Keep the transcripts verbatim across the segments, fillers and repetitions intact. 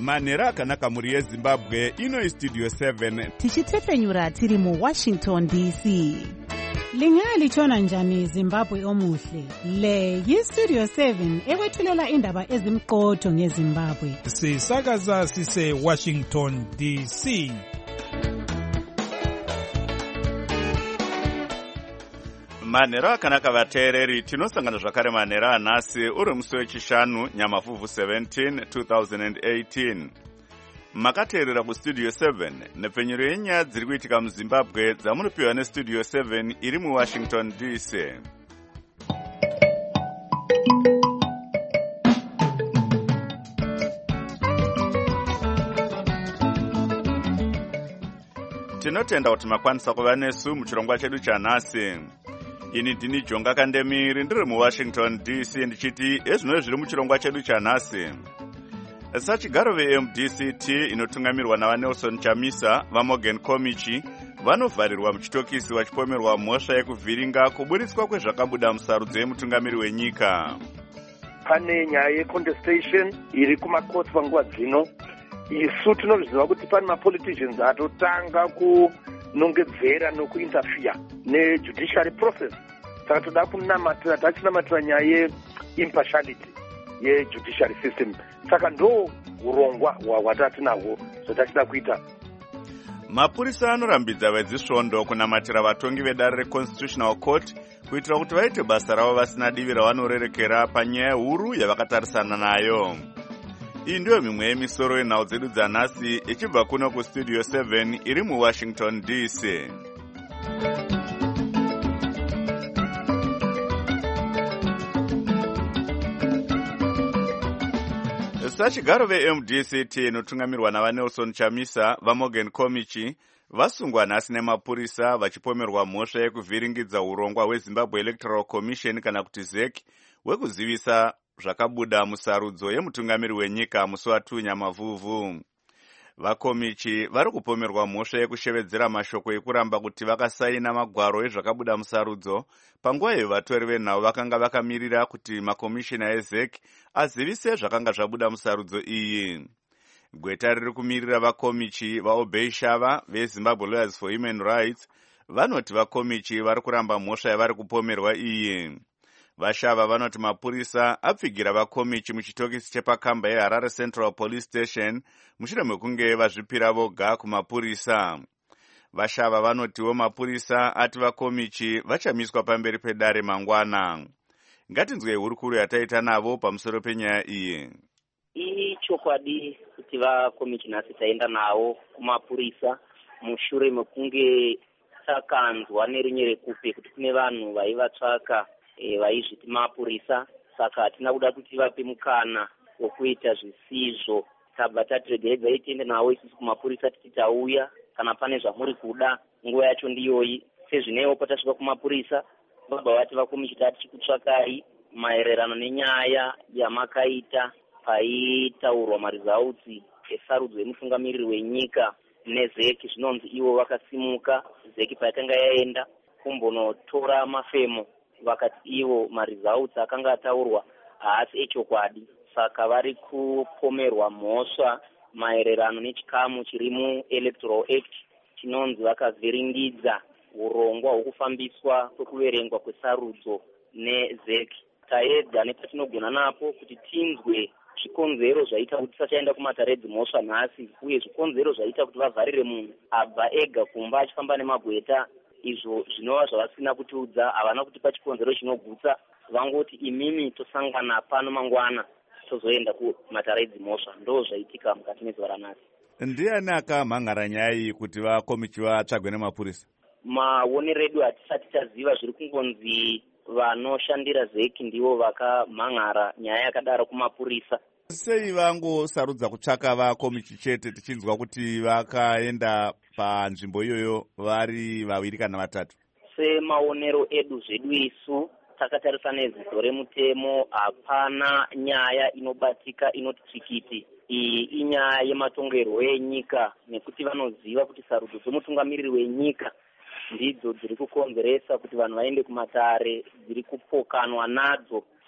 manhero akanaka mhuri yezimbabwe. Ino istudio seven tichitefenyura tiri muwashington D C. Lingalitshona njani Zimbabwe omuhle? Le yistudio seven ekwethulela indaba ezimqotho ngeZimbabwe. Sisakaza sise Washington D C. manhero akanaka vateereri, tinosangana zvakare manhero anhasi uri musi wechishanu nyamavhuvhu seventeen two thousand eighteen. Makateerera kustudio seven nepfenyuro yenyaya dziri kuitika muzimbabwe dzamunopiwa nestudio seven iri muwashington D C. Tinotenda kuti makwanisa kuva nesu muchirongwa chedu chanhasi. Ini ndini Jonga Kandemiri ndiri muwashington D C ndichiti ezvino zviri muchirongwa chedu chanhasi. Sachigaro ve-M D C T inotungamirwa naVanelson Chamisa vaMorgan Komichi vanovharirwa muchitokisi vachipomerwa mhosva yekuvhiringa kuburitswa kwezvakabuda musarudzo yemutungamiri wenyika. Pane nyaya yecontestation iri kumakoti panguva dzino. Isu tinozviziva kuti pane mapoliticians atotanga kunongedzera nokuinterfere nejudiciary process. Saka toda kunamatira tachinamatira nyaya yeimpartiality yejudiciary system. Saka ndo urongwa hwatatinahwo zvatachida kuita. Mapurisa anorambidza vedzisvondo kunamatira vatongi vedare reconstitutional court kuitira kuti vaite basa ravo vasina divi ravanorerekera panyaya huru yavakatarisana nayo. Iyi ndiyo mimwe yemisoro yenhau dzedu dzanhasi ichibva kuno kustudio seven iri muwashington D C. Sachigaro ve-M D C T inotungamirwa naVanelson Chamisa vaMorgan Komichi vasungwa nhasi nemapurisa vachipomerwa mhosva yekuvhiringidza urongwa hweZimbabwe Electoral Commission kana kuti Z E C hwekuzivisa zvakabuda musarudzo yemutungamiri wenyika musi wa2 nyamavhuvhu. VaKomichi vari kupomerwa mhosva yekushevedzera mashoko ekuramba kuti vakasaina magwaro ezvakabuda musarudzo panguva iyo vatori venhau vakanga vakamirira kuti makomishina eZ E C azivise zvakanga zvabuda musarudzo iyi. Gweta riri kumirira vaKomichi vaObey Shava veZimbabwe Lawyers for Human Rights vanoti vaKomichi vari kuramba mhosva yavari kupomerwa iyi. Vashava vanoti mapurisa apfigira vaKomichi muchitokisi chepakamba yeHarare Central Police Station mushure mekunge vazvipira voga kumapurisa. Vashava vanotiwo mapurisa ati vaKomichi vachamiswa pamberi pedare mangwana. Ngatinzwe hurukuru yataita navo pamusoro penyaya iyi. Ichokwadi kuti vaKomichi nhasi taenda navo kumapurisa mushure mekunge takanzwa nerinye rekupe kuti kune vanhu vaivatsvaka E, vaizviti mapurisa. Saka hatina kuda kuti vape mukana wekuita zvisizvo. Tabva tatiregeredza tiende navo isusu kumapurisa titi tauya kana pane zvamuri kuda nguva yacho ndiyoyi. Sezvinewo patasvika kumapurisa vabva vati vaKomichi tichikutsvakai maererano nenyaya yamakaita paitaurwa maresults esarudzo yemutungamiriri wenyika neZ E C. Zvinonzi ivo vakasimuka Z E C payakanga yaenda kumbonotora mafemo vakati ivo maresults akanga ataurwa haasi echokwadi. Saka vari kupomerwa mhosva maererano nechikamu chiri muElectoral Act chinonzi vakavhiringidza urongwa hwekufambiswa kwekuverengwa kwesarudzo neZ E C. Taedza nepatinogona napo kuti tinzwe zvikonzero zvaita kuti tisachaenda kumatare edzimhosva nhasi uye zvikonzero zvaita kuti vavharire munhu abva ega kumba achifamba nemagweta. Izvo zvinova zvavasina kutiudza, havana kutipa chikonzero chinogutsa. Vangoti imimi tosangana pano mangwana tozoenda kumatare edzimhosva. Ndo zvaitika mukati mezuva ranhasi. Ndiani akamhangara nyaya iyi kuti vaKomichi vatsvagwe nemapurisa? Maonero edu hatisati taziva, zviri kungonzi vanoshandira Z E C ndivo vakamhanhara nyaya yakadaro kumapurisa. Sei vangosarudza kutsvaka vaKomichi chete tichinzwa kuti vakaenda panzvimbo iyoyo vari vaviri kana vatatu? Semaonero edu zvedu isu takatarisa nedzidzo remutemo hapana nyaya inobatika inoti tsikiti. Iyi inyaya yematongerwo enyika nekuti vanoziva kuti sarudzo dzomutungamiriri wenyika ndidzo dziri kukonzeresa kuti vanhu vaende kumatare, dziri kupokanwa nadzo.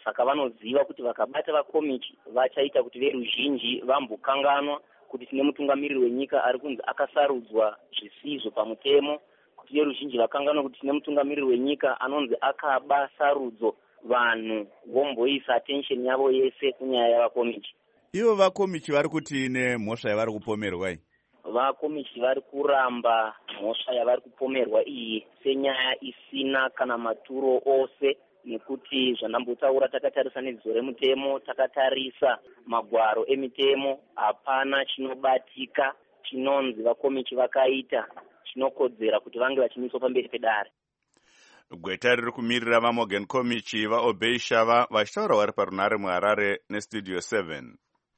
saka vanoziva kuti vakabata vakomichi vachaita kuti veruzhinji vambokanganwa kuti tine mutungamiriri wenyika ari kunzi akasarudzwa zvisizvo pamutemo, kuti veruzhinji vakanganwa kuti tine mutungamiriri wenyika anonzi akaba sarudzo, vanhu vomboisa attention yavo yese kunyaya yavakomichi. Ivo vakomichi vari kuti nemhosva yavari kupomerwa. Vakomichi vari kuramba mhosva yavari kupomerwa iyi senyaya isina kana maturo ose, nekuti zvandambotaura takatarisa nedzidzo remutemo, takatarisa magwaro emitemo, hapana chinobatika chinonzi vakomichi vakaita chinokodzera kuti vange vachimiswa pamberi pedare. Gweta riri kumirira vaMorgan Komichi vaObey Shava vachitaura vari parunare muHarare nestudio seven.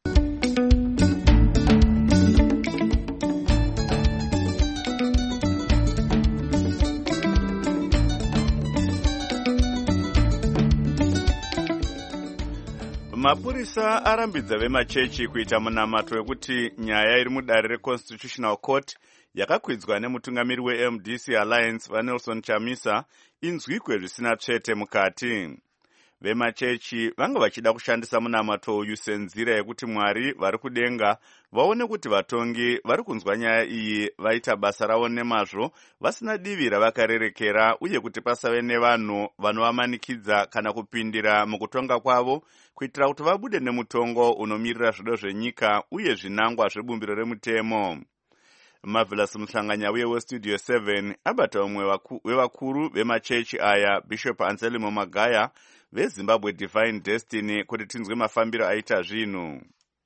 Mapurisa arambidza vemachechi kuita munamato wekuti nyaya iri mudare reConstitutional Court yakakwidzwa nemutungamiri weM D C Alliance vaNelson Chamisa inzwikwe zvisina tsvete mukati. Vemachechi vanga vachida kushandisa munamato uyu senzira yekuti Mwari vari kudenga vaone kuti vatongi vari kunzwa nyaya iyi vaita basa ravo nemazvo vasina divi ravakarerekera, uye kuti pasave nevanhu vanovamanikidza kana kupindira mukutonga kwavo kuitira kuti vabude nemutongo unomirira zvido zvenyika uye zvinangwa zvebumbiro remutemo. Marvelous Muhlanganya uye westudio seven abata umwe wevakuru vemachechi aya, Bishop Anselmo Magaya veZimbabwe Divine Destiny, kuti tinzwe mafambiro aita zvinhu.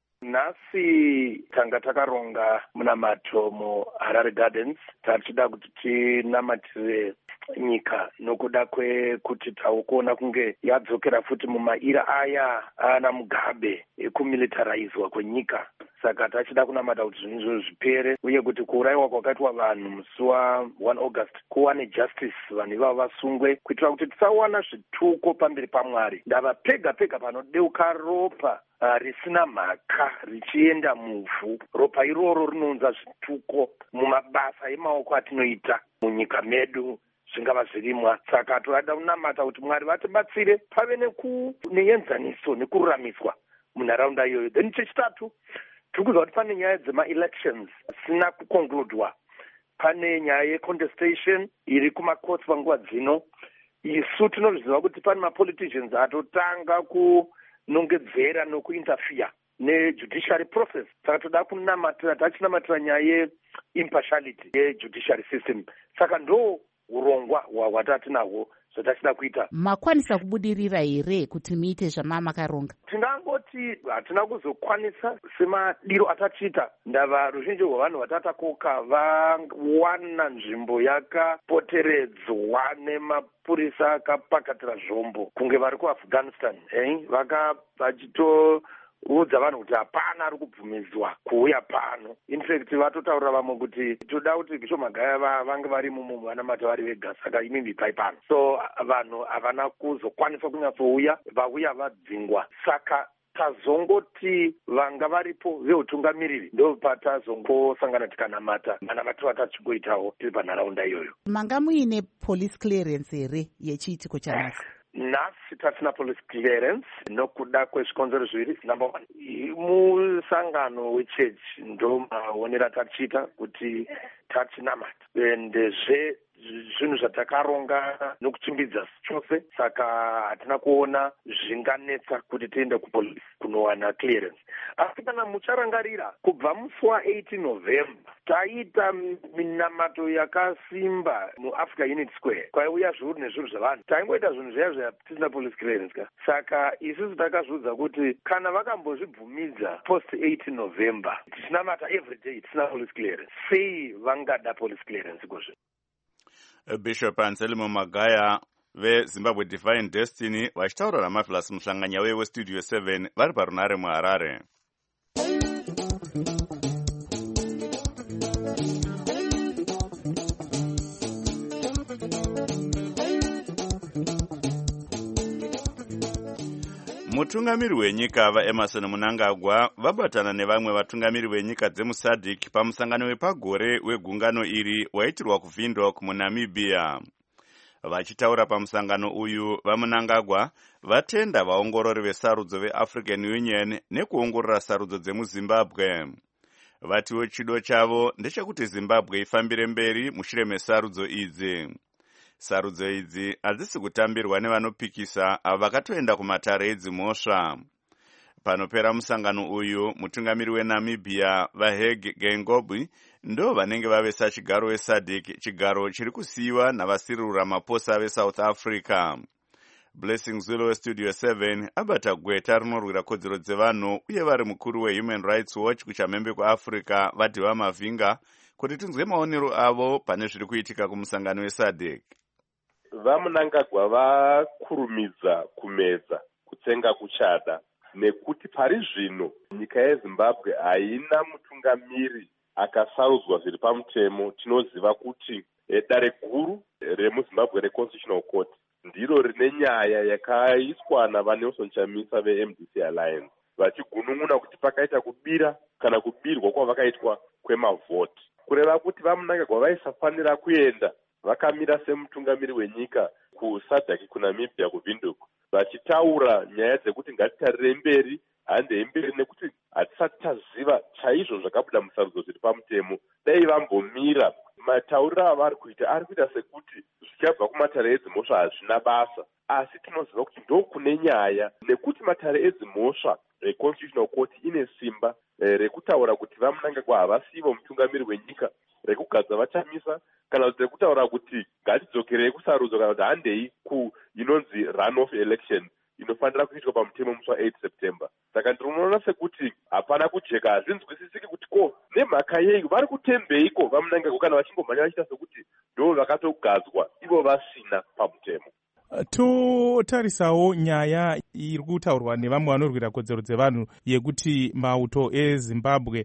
Nhasi tanga takaronga munamato muHarare Gardens, tachida kuti tinamatire nyika nokuda kwekuti taukuona kunge yadzokera futi mumaira aya ana Mugabe ekumilitarizwa kwenyika. Saka tachida kunamata kuti zvinhu izvo zvipere, uye kuti kuurayiwa kwakaitwa vanhu musi wa1 August kuwane justice, vanhu ivavo vasungwe, kuitira kuti tisawana zvituko pamberi paMwari. Ndava pega pega panodeuka ropa Uh, risina mhaka richienda muvhu. Ropa iroro rinounza zvituko mumabasa emaoko atinoita munyika medu, zvingava zvirimwa. Saka toda kunamata kuti Mwari vatibatsire pave neenzaniso nekururamiswa munharaunda iyoyo. Then chechitatu, tiri kuziva kuti pane nyaya dzema-elections asina kukonkludwa. Pane nyaya yecontestation iri kumacourts panguva dzino. Isu tinozviziva kuti pane mapoliticians atotanga ku nongedzera nokuinterfere nejudiciary process. Saka toda kunamatira, tachinamatira nyaya yeimpartiality yejudiciary system. Saka ndo urongwa hwatatinahwo zvatachida kuita. Makwanisa kubudirira here kuti muite zvamamakaronga? Tinangoti hatina kuzokwanisa semadiro atachiita. Ndava ruzhinji rwavanhu vatatakoka vawana nzvimbo yakapoteredzwa nemapurisa akapakatira zvombo kunge vari kuAfghanistan. Eh? Vaka vachito udza vanhu kuti hapana ari kubvumidzwa kuuya pano. In fact vatotaurira vamwe kuti toda kuti Bishop Magaya vange vari mumo vanamata vari vega, saka imimi pai pano. So vanhu havana kuzokwanisa kunyatsouya, vauya vadzingwa. Saka tazongoti vanga varipo veutungamiriri ndo patazongosangana tikanamata manamatiro atachikuitawo tiri panharaunda iyoyo. Manga muine police clearance here yechiitiko chanhasi? Nhasi tatina police clearance nokuda kwezvikonzero zviviri. Number one, musangano wechechi ndo maonera tachiita kuti tachinamata ende zve zvinhu zvatakaronga nokuchimbidza chose, saka hatina kuona zvinganetsa kuti tiende kupolisi kunowana clearance. Asi kana mucharangarira, kubva musi wa-eighteen November taita minamato yakasimba muAfrica Unity Square, kwaiuya zviuru nezviuru zvavanhu. Taingoita zvinhu zviya zviya tisina police clearance ka. Saka isusu takazviudza kuti kana vakambozvibvumidza post eighteen November tichinamata everyday tisina police clearance, sei vangada police clearance kozve? Bishop Anselmo Magaya veZimbabwe Divine Destiny vachitaura naMarvelous Muhlanganya westudio seven vari parunare muHarare. Mutungamiri wenyika vaEmerson Mnangagwa vabatana nevamwe vatungamiri venyika dzemuSADC pamusangano wepagore wegungano iri waitirwa kuVindhoek muNamibia. Vachitaura pamusangano uyu, vaMnangagwa vatenda vaongorori vesarudzo veAfrican Union nekuongorora sarudzo dzemuZimbabwe. Vatiwo chido chavo ndechekuti Zimbabwe ifambire mberi mushure mesarudzo idzi. Sarudzo idzi hadzisi kutambirwa nevanopikisa avo vakatoenda kumatare edzimhosva. Panopera musangano uyu, mutungamiri weNamibia vaHage Geingob ndo vanenge vavesa chigaro weSADC, chigaro chiri kusiyiwa navaCyril Ramaphosa veSouth Africa. Blessing Zulu weStudio seven abata gweta rinorwira kodzero dzevanhu uye vari mukuru weHuman Rights Watch kuchamhembe kuAfrica vadhiva mavhinga kuti tinzwe maonero avo pane zviri kuitika kumusangano weSADC. VaMnangagwa vakurumidza kumedza kutsenga kuchada nekuti pari zvino nyika yeZimbabwe haina mutungamiri akasarudzwa zviri pamutemo. Tinoziva kuti dare guru remuZimbabwe reConstitutional Court ndiro rine nyaya yakaiswa navaNelson Chamisa veM D C Alliance vachigunun'una kuti pakaita kubira kana kubirwa kwavakaitwa kwemavhoti, kureva kuti vaMnangagwa vaisafanira kuenda vakamira semutungamiri wenyika kuSADC kuNamibia kuVinduk vachitaura nyaya dzekuti ngatitarire mberi hande mberi nekuti hatisati taziva chaizvo zvakabuda musarudzo zviri pamutemo. Dai vambomira matauriro avari kuita ari kuita sekuti zvichabva kumatare edzimhosva hazvina basa, asi tinoziva kuti ndokune nyaya nekuti matare edzimhosva reConstitutional Court ine simba rekutaura kuti vaMnangagwa havasivo mutungamiri wenyika, rekugadza vaChamisa kana kuti rekutaura kuti ngatidzokerei kusarudzo kana kuti handei ku inonzi runoff election inofanira kuitwa pamutemo musi wa eight September. Saka ndinoona sekuti hapana kujeka, hazvinzwisisiki kuti ko nemhaka yei vari kutembeiko vaMnangagwa kana vachingomhanya vachiita sekuti ndo vakatogadzwa ivo vasina pamutemo. Totarisawo nyaya iri kutaurwa nevamwe vanorwira kodzero dzevanhu yekuti mauto eZimbabwe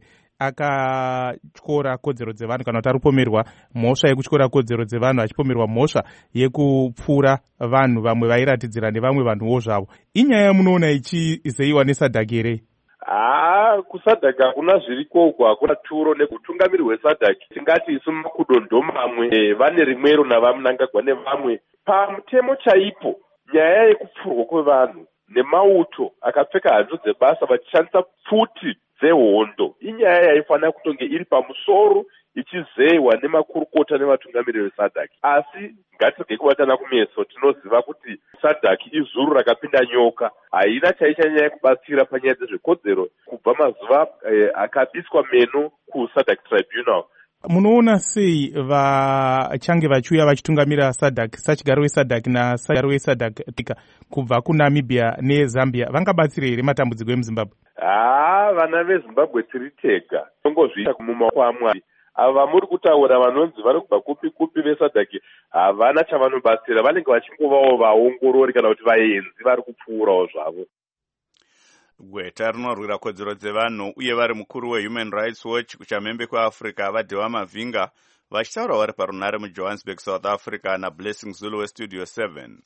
akatyora kodzero dzevanhu kana kuti aripomerwa mhosva yekutyora kodzero dzevanhu achipomerwa mhosva yekupfura vanhu vamwe vairatidzira nevamwe vanhuwo zvavo. Inyaya munoona ichizeyiwa neSADC here? haa kuSADC hakuna zvirikoko, hakuna turo nekutungamiri hweSADC tingati isu makudo ndo mamwe vane rimwero navaMnangagwa nevamwe pamutemo chaipo. Nyaya yekupfurwa kwevanhu nemauto akapfeka hanzu dzebasa vachishandisa pfuti dzehondo inyaya yaifanira kutonge iri pamusoro ichizeyiwa nemakurukota nevatungamiri veSADC. Asi ngatirege kubatana kumeso, tinoziva kuti SADC izuru rakapinda nyoka, haina chaichanyanya kubatsira panyaya dzezvekodzero kubva mazuva eh, akabiswa meno kuSADC Tribunal. Munoona sei vachange vachiuya vachitungamira SADC sachigaro weSADC nasachigaro weSADC kubva kuNamibia neZambia vangabatsira here matambudziko emuZimbabwe? haa vana veZimbabwe tiri tega, tongozviita mumaoko aMwari. Ava muri kutaura vanonzi vari kubva kupi kupi veSADC havana chavanobatsira, vanenge vachingovawo vaongorori kana kuti vaenzi vari kupfuurawo zvavo. Gweta rinorwira kodzero dzevanhu uye vari mukuru weHuman Rights Watch kuchamhembe kuAfrica vadhiva mavhinga vachitaura vari parunare muJohannesburg, South Africa naBlessing Zulu weStudio seven.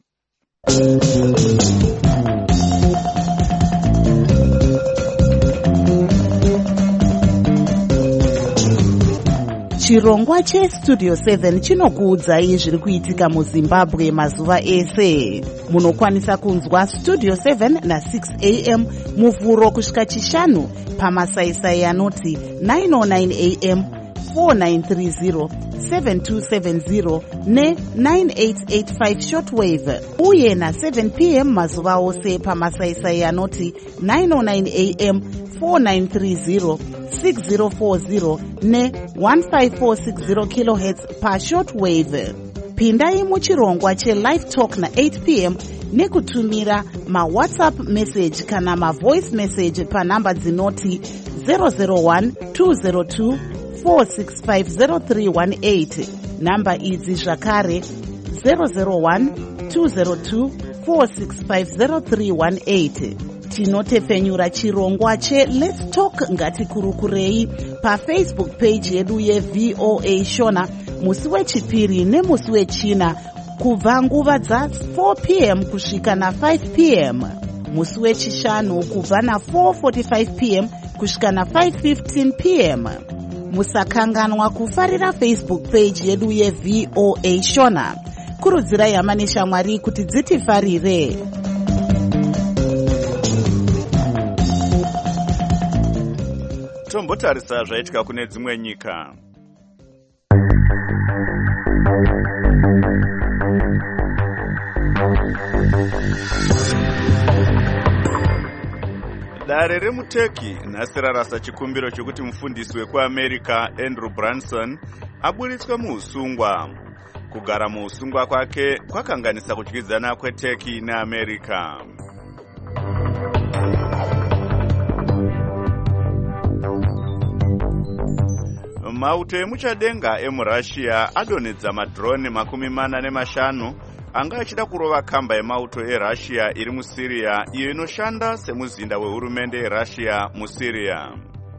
Chirongwa cheStudio seven chinokuudzai zviri kuitika muZimbabwe mazuva ese. Munokwanisa kunzwa Studio seven na six a m muvhuro kusvika chishanu pamasaisai anoti nine oh nine a m, four nine three zero, seven two seven zero ne nine eight eight five shortwave uye na seven p m mazuva ose pamasaisai anoti nine oh nine a m, four nine three zero, six zero four zero ne one five four six zero kilohertz pa shortwave. Pindai muchirongwa cheLive Talk na eight p m nekutumira maWhatsApp message kana mavoice message panhamba dzinoti zero zero one two zero two four six five zero three one eight. Namba idzi zvakare zero zero one two zero two four six five zero three one eight. Tinotepfenyura chirongwa che Let's Talk ngatikurukurei paFacebook page yedu yeV O A Shona musi wechipiri nemusi wechina kubva nguva dza four p m kusvika na five p m, musi wechishanu kubva na four forty-five p m kusvika na five fifteen p m. Musakanganwa kufarira Facebook page yedu yeV O A Shona. kurudzirai hama neshamwari kuti dzitifarire. Tombotarisa zvaitika kune dzimwe nyika. Dare remuTurkey nhasi rarasa chikumbiro chokuti mufundisi wekuAmerica Andrew Branson aburitswe muusungwa. Kugara muusungwa kwake kwakanganisa kudyidzana kweTurkey neAmerica. Mauto emuchadenga emuRussia adonedza madrone makumi mana nemashanu anga achida kurova kamba yemauto eRussia iri muSyria iyo inoshanda semuzinda wehurumende yeRussia muSyria.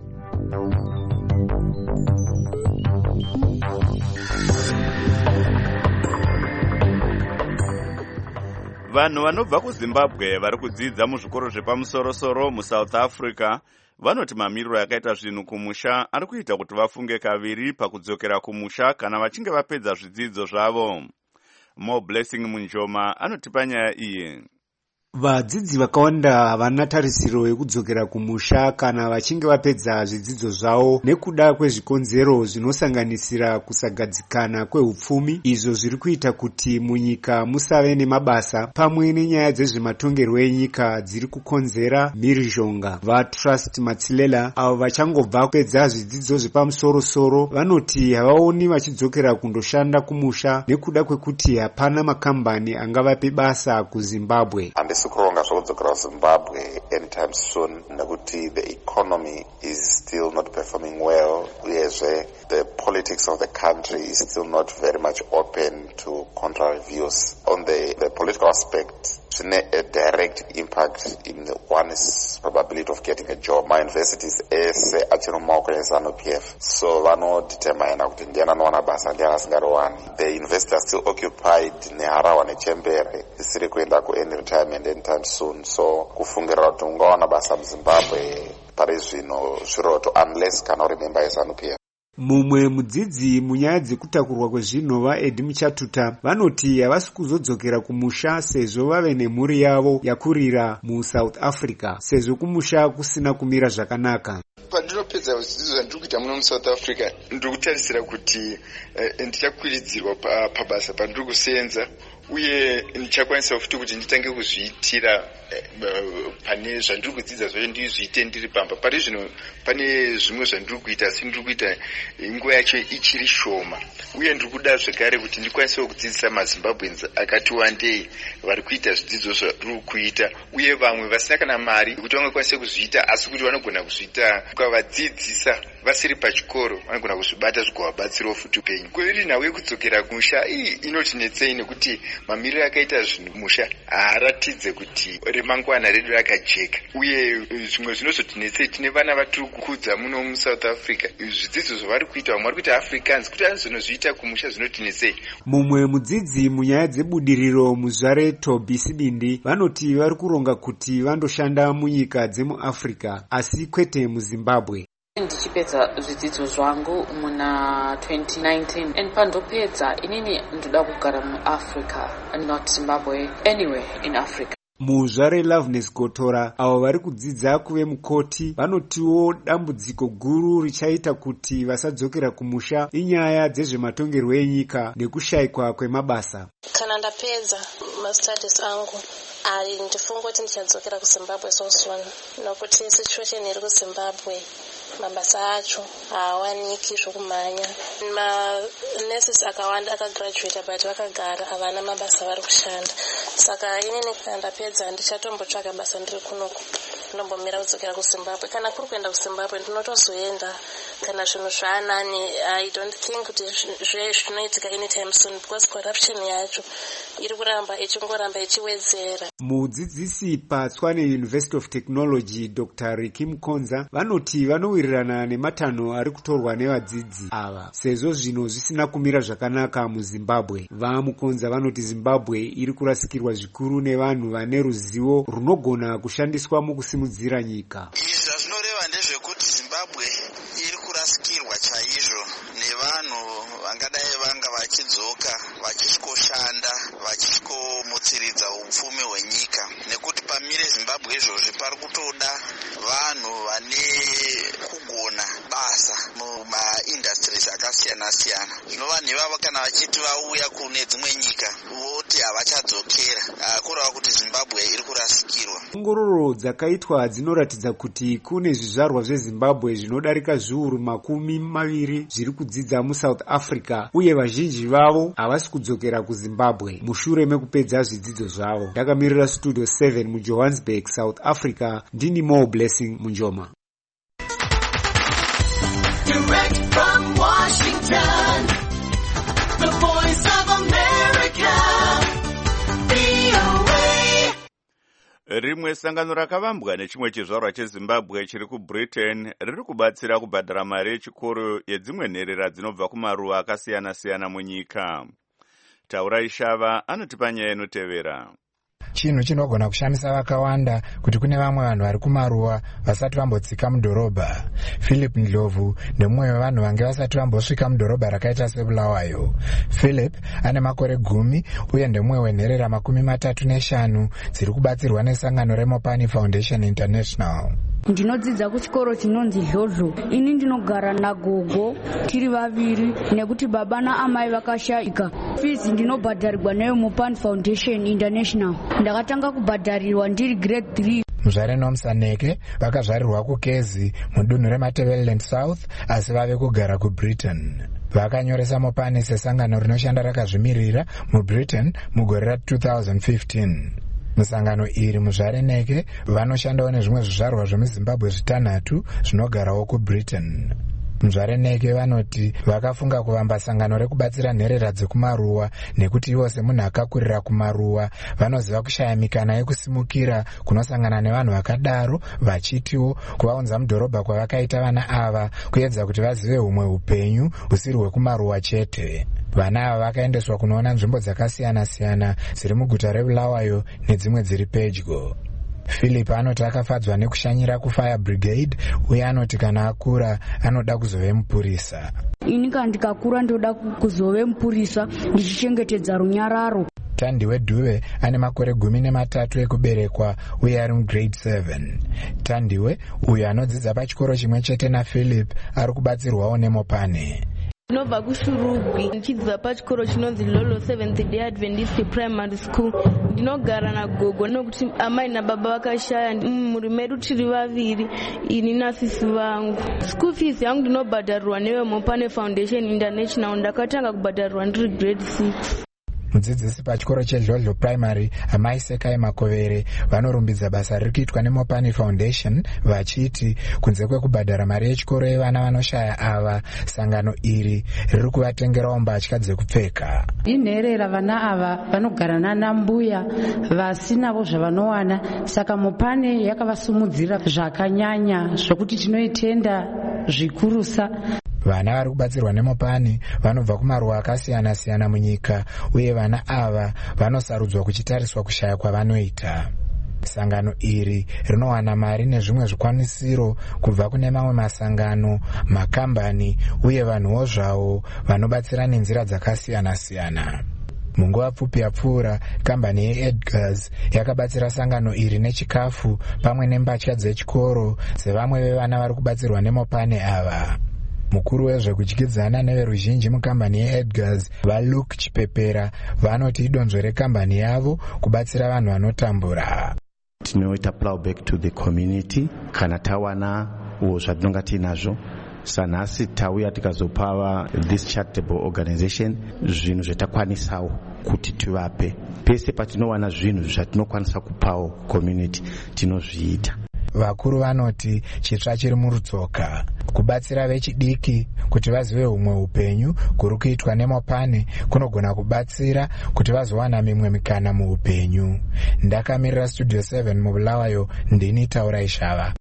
Vanhu vanobva kuZimbabwe vari kudzidza muzvikoro zvepamusoro-soro muSouth Africa vanoti mamiriro yakaita zvinhu kumusha ari kuita kuti vafunge kaviri pakudzokera kumusha kana vachinge vapedza zvidzidzo zvavo. Mo Blessing Munjoma anotipa nyaya iyi. Vadzidzi vakawanda havana tarisiro yekudzokera kumusha kana vachinge vapedza zvidzidzo zvavo nekuda kwezvikonzero zvinosanganisira kusagadzikana kwehupfumi, izvo zviri kuita kuti munyika musave nemabasa pamwe nenyaya dzezvematongerwo enyika dziri kukonzera mhirizhonga. VaTrust Matsilela avo vachangobva kupedza zvidzidzo zvepamusoro-soro vanoti havaoni vachidzokera kundoshanda kumusha nekuda kwekuti hapana makambani angavape basa kuZimbabwe. Kuronga zvokudzokera kuZimbabwe anytime soon nekuti the economy is still not performing well, uyezve the politics of the country is still not very much open to contrary views. On the, the political aspect, a direct impact in one's probability of getting a job. My universities is achino maoko eZANU P F, so vano determine kuti ndiana anowana basa ndiana asingarowani. The university are still occupied neHarawa neChembere isiri kuenda ku any retirement anytime soon, so kufungira kuti ungawana basa muZimbabwe pari zvino zviroto unless kana uri member yeZANU P F. Mumwe mudzidzi munyaya dzekutakurwa kwezvinhu vaEdhi Muchatuta vanoti havasi kuzodzokera kumusha sezvo vave nemhuri yavo yakurira muSouth Africa, sezvo kumusha kusina kumira zvakanaka. Pandinopedza zvidzidzo zvandiri kuita muno muSouth Africa ndiri kutarisira kuti ndichakwiridzirwa pabasa pandiri kusenza, uye ndichakwanisa futi kuti nditange kuzviitira pane zvandiri kudzidza zvacho ndizviite ndiri pamba. Pari zvino pane zvimwe zvandiri kuita asi ndiri kuita nguva yacho ichiri shoma, uye ndiri kuda zvekare kuti ndikwanise kudzidzisa maZimbabweans akati wandei vari kuita zvidzidzo zvandiri kuita, uye vamwe vasina kana mari kuti vangakwanise kuzviita asi kuti vanogona kuzviita ukavadzidzisa vasiri pachikoro vanogona kuzvibata zvigovabatsirawo futi upenyu. Kweri nhau yekudzokera kumusha iyi inotinetsei nekuti mamiriro akaita zvinhu musha haaratidze kuti remangwana redu rakajeka, uye zvimwe zvinozotinetsei tine vana vatiri kukudza muno muSouth Africa, zvidzidzo zvavari kuita vamwe vari kuita Africans kuti anozviita kumusha zvinotinetsei. Mumwe mudzidzi munyaya dzebudiriro muzvare Tobi Sibindi vanoti vari kuronga kuti vandoshanda munyika dzemuAfrica asi kwete muZimbabwe. Ndichipedza zvidzidzo zvangu muna twenty nineteen and pandopedza inini ndoda kugara muAfrica not Zimbabwe, anywhere in Africa. Muzvare Loveness Gotora avo vari kudzidza kuve mukoti vanotiwo dambudziko guru richaita kuti vasadzokera kumusha inyaya dzezvematongerwo enyika nekushayikwa kwemabasa. Kana ndapedza mastudies angu ari ndifunga kuti ndichadzokera kuZimbabwe so soon, nokuti situation iri kuZimbabwe mabasa acho haawaniki zvokumhanya. Manurses akawanda akagraduata but vakagara havana mabasa vari kushanda, saka inini kana ndapedza ndichatombotsvaka basa ndiri kunoku ndombomira kudzokera kuZimbabwe. Kana kuri kuenda kuZimbabwe ndinotozoenda kana zvinhu zvaanani. I don't think kuti zvinoitika anytime soon because corruption yacho iri kuramba ichingoramba ichiwedzera. Mudzidzisi paTshwane University of Technology Doctor Ricky Mkonza vanoti vanowirirana nematanho ari kutorwa nevadzidzi ava sezvo zvino zvisina kumira zvakanaka muZimbabwe. VaMukonza vanoti Zimbabwe iri kurasikirwa zvikuru nevanhu vane ruzivo runogona kushandiswa mukusimudzira nyika. Izvi zvinoreva ndezvekuti Zimbabwe iri kurasikirwa chaizvo nevanhu vangadai vanga vachidzoka vachikoshanda siyana. Zvino vanhu ivavo kana vachiti vauya kune dzimwe nyika voti havachadzokera, kureva kuti Zimbabwe iri kurasikirwa. Ongororo dzakaitwa dzinoratidza kuti kune zvizvarwa zveZimbabwe zvinodarika zviuru makumi maviri zviri kudzidza muSouth Africa, uye vazhinji vavo havasi kudzokera kuZimbabwe mushure mekupedza zvidzidzo zvavo. Ndakamirira Studio seven muJohannesburg, South Africa, ndini Mo Blessing Munjoma. Direct from Washington, the voice of America, V O A. Rimwe sangano rakavambwa nechimwe chizvarwa cheZimbabwe chiri kuBritain riri kubatsira kubhadhara mari yechikoro yedzimwe nherera dzinobva kumaruwa akasiyana-siyana munyika. Taura Ishava anotipa nyaya inotevera. Chinhu chinogona kushamisa vakawanda kuti kune vamwe vanhu vari kumaruwa vasati vambotsika mudhorobha. Philip Ndlovu ndemumwe wevanhu vange vasati vambosvika mudhorobha rakaita seBulawayo. Philip ane makore gumi uye ndemumwe wenherera makumi matatu neshanu dziri kubatsirwa nesangano reMopani Foundation International. Ndinodzidza kuchikoro chinonzi Dlodlo. Ini ndinogara nagogo tiri vaviri nekuti baba naamai vakashayika. Fees ndinobhadharirwa neMopani Foundation International. Ndakatanga kubhadharirwa ndiri grade three. Muzvare Nomsaneke vakazvarirwa kuKezi mudunhu reMatabeleland South asi vave kugara kuBritain. Vakanyoresa Mopani sesangano rinoshanda rakazvimirira muBritain mugore ra two thousand fifteen. Musangano iri muzvare Neke vanoshandawo nezvimwe zvizvarwa zvemuZimbabwe zvitanhatu zvinogarawo kuBritain. Muzvare Neke vanoti vakafunga kuvamba sangano rekubatsira nherera dzekumaruwa nekuti ivo semunhu akakurira kumaruwa vanoziva kushaya mikana yekusimukira kunosangana nevanhu vakadaro, vachitiwo kuvaunza mudhorobha kwavakaita vana ava kuedza kuti vazive humwe upenyu husiri hwekumaruwa chete. Vana ava vakaendeswa kunoona nzvimbo dzakasiyana-siyana dziri muguta reBulawayo nedzimwe dziri pedyo. Philip anoti akafadzwa nekushanyira kuFire Brigade uye anoti kana akura anoda kuzove mupurisa. Ini kana ndikakura ndoda kuzove mupurisa ndichichengetedza runyararo. Tandiwe Duve ane makore gumi nematatu ekuberekwa uye ari mugrade seven. Tandiwe uyo anodzidza pachikoro chimwe chete naPhilip ari kubatsirwawo neMopani. Ndinobva kuShurugwi ndichidzidza pachikoro chinonzi Lolo Seventh Day Adventist Primary School. Ndinogara nagogo nokuti amai nababa vakashaya, muri medu tiri vaviri, ini nasisi vangu. School fees yangu ndinobhadharirwa neMopani Foundation International. Ndakatanga kubhadharirwa ndiri grade six. Mudzidzisi pachikoro cheDlodlo Primary Amai Sekai Makovere vanorumbidza basa riri kuitwa neMopani Foundation vachiti kunze kwekubhadhara mari yechikoro yevana vanoshaya ava, sangano iri riri kuvatengerawo mbatya dzekupfeka. Inherera vana ava vanogara nanambuya vasinavo zvavanowana, saka Mopani yakavasumudzira zvakanyanya zvokuti tinoitenda zvikurusa. Vana vari kubatsirwa neMopani vanobva kumaruwa akasiyana-siyana munyika uye vana ava vanosarudzwa kuchitariswa kushaya kwavanoita. Sangano iri rinowana mari nezvimwe zvikwanisiro kubva kune mamwe masangano, makambani uye vanhuwo zvavo vanobatsira nenzira dzakasiyana-siyana. Munguva pfupi yapfuura, kambani yeEdgars yakabatsira sangano iri nechikafu pamwe nembatya dzechikoro dzevamwe vevana vari kubatsirwa neMopani ava. Mukuru wezvekudyidzana neveruzhinji mukambani yeEdgars vaLuke Chipepera vanoti idonzvo rekambani yavo kubatsira vanhu vanotambura. Tinoita plowback to the community kana tawana uwo zvatinonga tinazvo. Sanhasi tauya tikazopava this charitable organization zvinhu zvetakwanisawo kuti tivape. Pese patinowana zvinhu zvatinokwanisa kupawo community tinozviita. Vakuru vanoti chitsva chiri murutsoka. Kubatsira vechidiki kuti vazive humwe upenyu kuri kuitwa neMopani kunogona kubatsira kuti vazowana mimwe mikana muupenyu. Ndakamirira Studio seven muBulawayo, ndini Taura Ishava.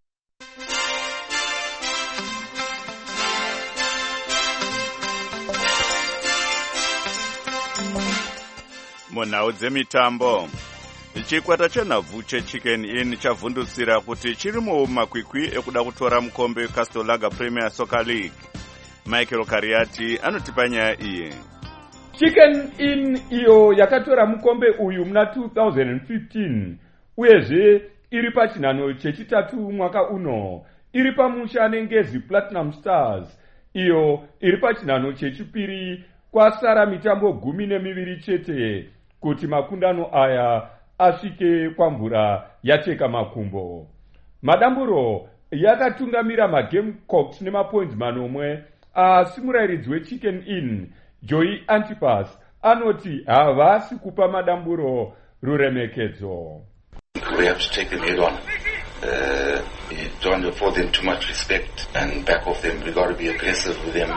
Munhau dzemitambo. Chikwata chenhabvu cheChicken Inn chavhundutsira kuti chiri mumakwikwi ekuda kutora mukombe weCastle Lager Premier Soccer League. Michael Kariati anotipa nyaya iyi. Chicken Inn iyo yakatora mukombe uyu muna two thousand fifteen uyezve iri pachinhano chechitatu mwaka uno, iri pamusha neNgezi Platinum Stars iyo iri pachinhano chechipiri kwasara mitambo gumi nemiviri chete kuti makundano aya asvike kwamvura yacheka makumbo. Madamburo yakatungamira maGamecocks nemapoints manomwe, asi murairidzi weChicken Inn Joey Antipas anoti havasi kupa madamburo ruremekedzo. We have to take them head on. Uh, we don't afford them too much respect and back off them. We got to be aggressive with them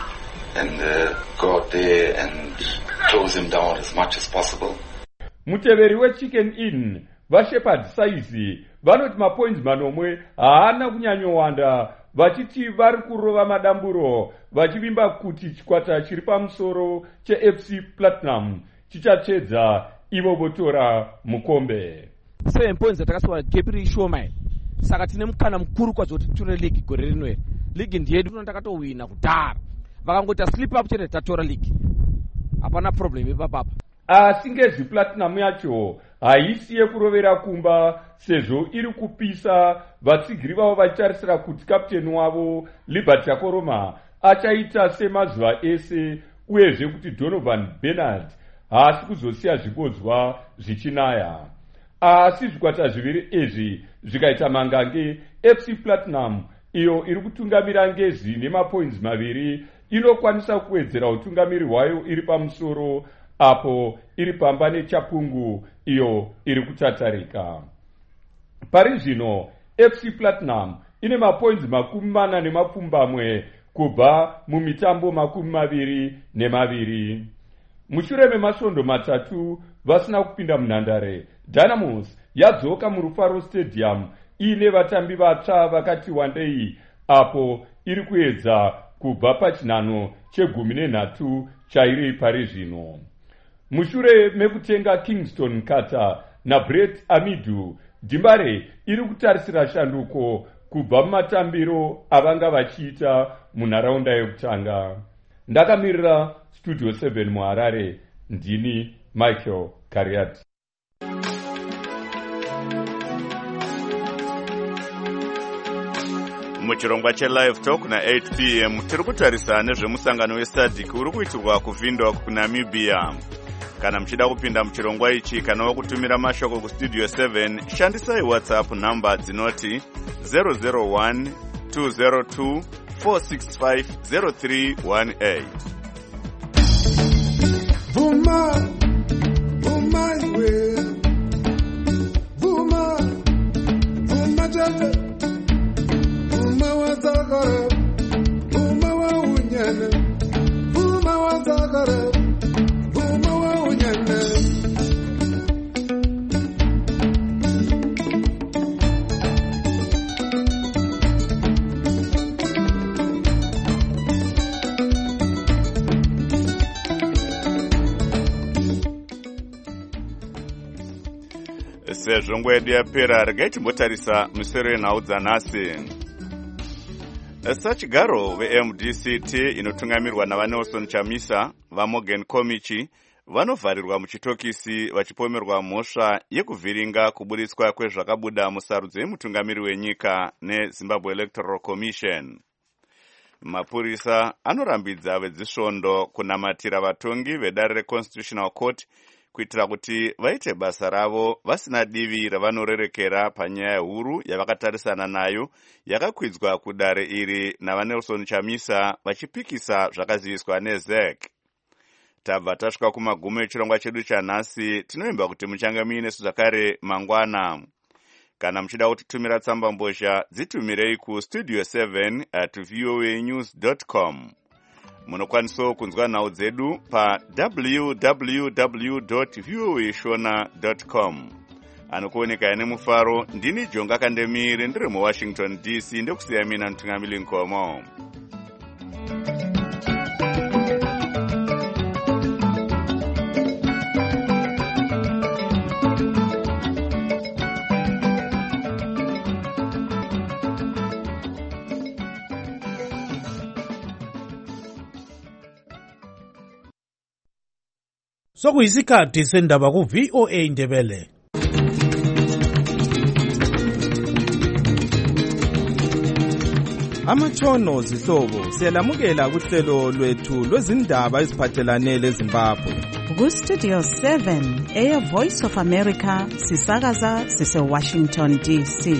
and uh, go out there and close them down as much as possible. Muteveri weChicken Inn vaShepherd Saizi vanoti mapoints manomwe haana kunyanyowanda, vachiti vari kurova madamburo vachivimba kuti chikwata chiri pamusoro cheF C Platinum chichachedza ivo votora mukombe. seven points atakaswara gepi rishomai, saka tine mukana mukuru kwazvo kuti titore ligi gore rino. Ligi ndiyedu takatowina kudhara, vakangota slip up chete tatora ligi, hapana problem ipapapa. Asi ngezi Platinum yacho haisi yekurovera kumba, sezvo iri kupisa. Vatsigiri vavo vachitarisira kuti kapteni wavo Liberty Akoroma achaita semazuva ese, uyezve kuti Donovan Bernard haasi kuzosiya zvibodzwa zvichinaya. Asi zvikwata zviviri izvi zvikaita mangange, F C Platinum iyo iri kutungamira ngezi nemapoints maviri inokwanisa kuwedzera utungamiri hwayo iri pamusoro, apo iri pamba neChapungu iyo iri kutatarika. Pari zvino F C Platinum ine mapoints makumi mana nemapfumbamwe kubva mumitambo makumi maviri nemaviri. Mushure memasvondo matatu vasina kupinda munhandare, Dynamos yadzoka muRufaro Stadium ine vatambi vatsva vakati wandei, apo iri kuedza kubva pachinhano chegumi nenhatu chairi pari zvino. Mushure mekutenga Kingston Carter naBrett Amidu, Dimbare iri kutarisira shanduko kubva mumatambiro avanga vachiita munharaunda yekutanga. Ndakamirira Studio seven muHarare, ndini Michael Kariati. Muchirongwa cheLive Talk na eight p m tiri kutarisa nezvemusangano weSADC uri kuitirwa kuvhindwa kuNamibia. Kana muchida kupinda muchirongwa ichi kana wakutumira mashoko kuStudio seven, shandisai WhatsApp namba dzinoti zero zero one two zero two four six five zero three one eight. Vuma, vuma iwe, vuma, vuma jale, vuma wazagara, vuma wa unyana, vuma wazagara, vuma wa unyana. Sezvo nguva yedu yapera, regai timbotarisa misoro yenhau dzanhasi. Sachigaro veM D C T inotungamirwa navaNelson Chamisa vaMorgan Komichi vanovharirwa muchitokisi vachipomerwa mhosva yekuvhiringa kuburitswa kwezvakabuda musarudzo yemutungamiri wenyika neZimbabwe Electoral Commission. Mapurisa anorambidza vedzisvondo kunamatira vatongi vedare reConstitutional Court kuitira kuti vaite basa ravo vasina divi ravanorerekera panyaya huru yavakatarisana nayo yakakwidzwa kudare iri navaNelson Chamisa vachipikisa zvakaziviswa neZ E C. Tabva tasvika kumagumo echirongwa chedu chanhasi. Tinoimba kuti muchange muinesu zvakare mangwana. Kana muchida kutitumira tsamba mbozha, dzitumirei kustudio seven at voa news dot com. Munokwanisawo kunzwa nhau dzedu pa w w w dot voa shona dot com. Anokuoneka ine mufaro, ndini Jonga Kandemire ndiri muWashington D C, ndekusiya mina Ntungamili Nkomo. Sokuyisikhathi sendaba ku V O A Ndebele. Amatshono zihlobo siyalamukela kuhlelo lwethu lwezindaba eziphathelane leZimbabwe. Ku Studio seven, Air Voice of America, sisakaza sise Washington D C.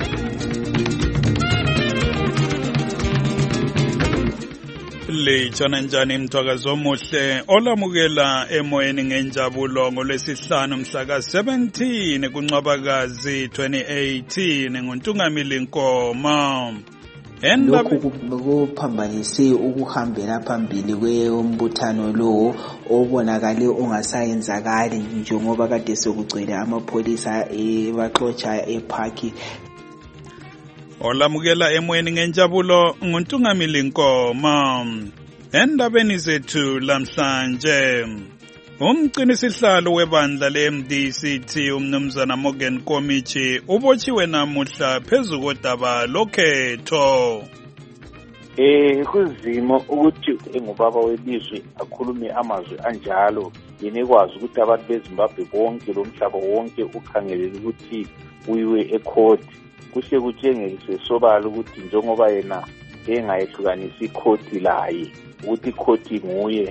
Litshona njani mthwakazi omuhle olamukela emoyeni ngenjabulo ngolwesihlanu mhla ka seventeen kuNcwabakazi twenty eighteen ngoNtungamili Nkoma. Lokhu kuphambanise ukuhambela phambili kwembuthano lo obonakale ongasayenzakali njengoba kade sokugcwele amapholisa ebaxotsha eparki. Olamukela emoyeni ngenjabulo ngoNtungamili Nkoma. Endabeni zethu lamhlanje umgcinisihlalo webandla le-M D C T umnumzana Morgan Komichi ubotshiwe namuhla phezu kodaba lokhetho. Eh kuzimo ukuthi engubaba welizwe akhulume amazwi anjalo yena ekwazi ukuthi abantu beZimbabwe bonke lomhlaba wonke ukhangelele ukuthi uyiwe ecourt. Kuhle kutshengise sobala ukuthi njengoba yena engayehlukanisa icourt laye ukuthi icourt nguye.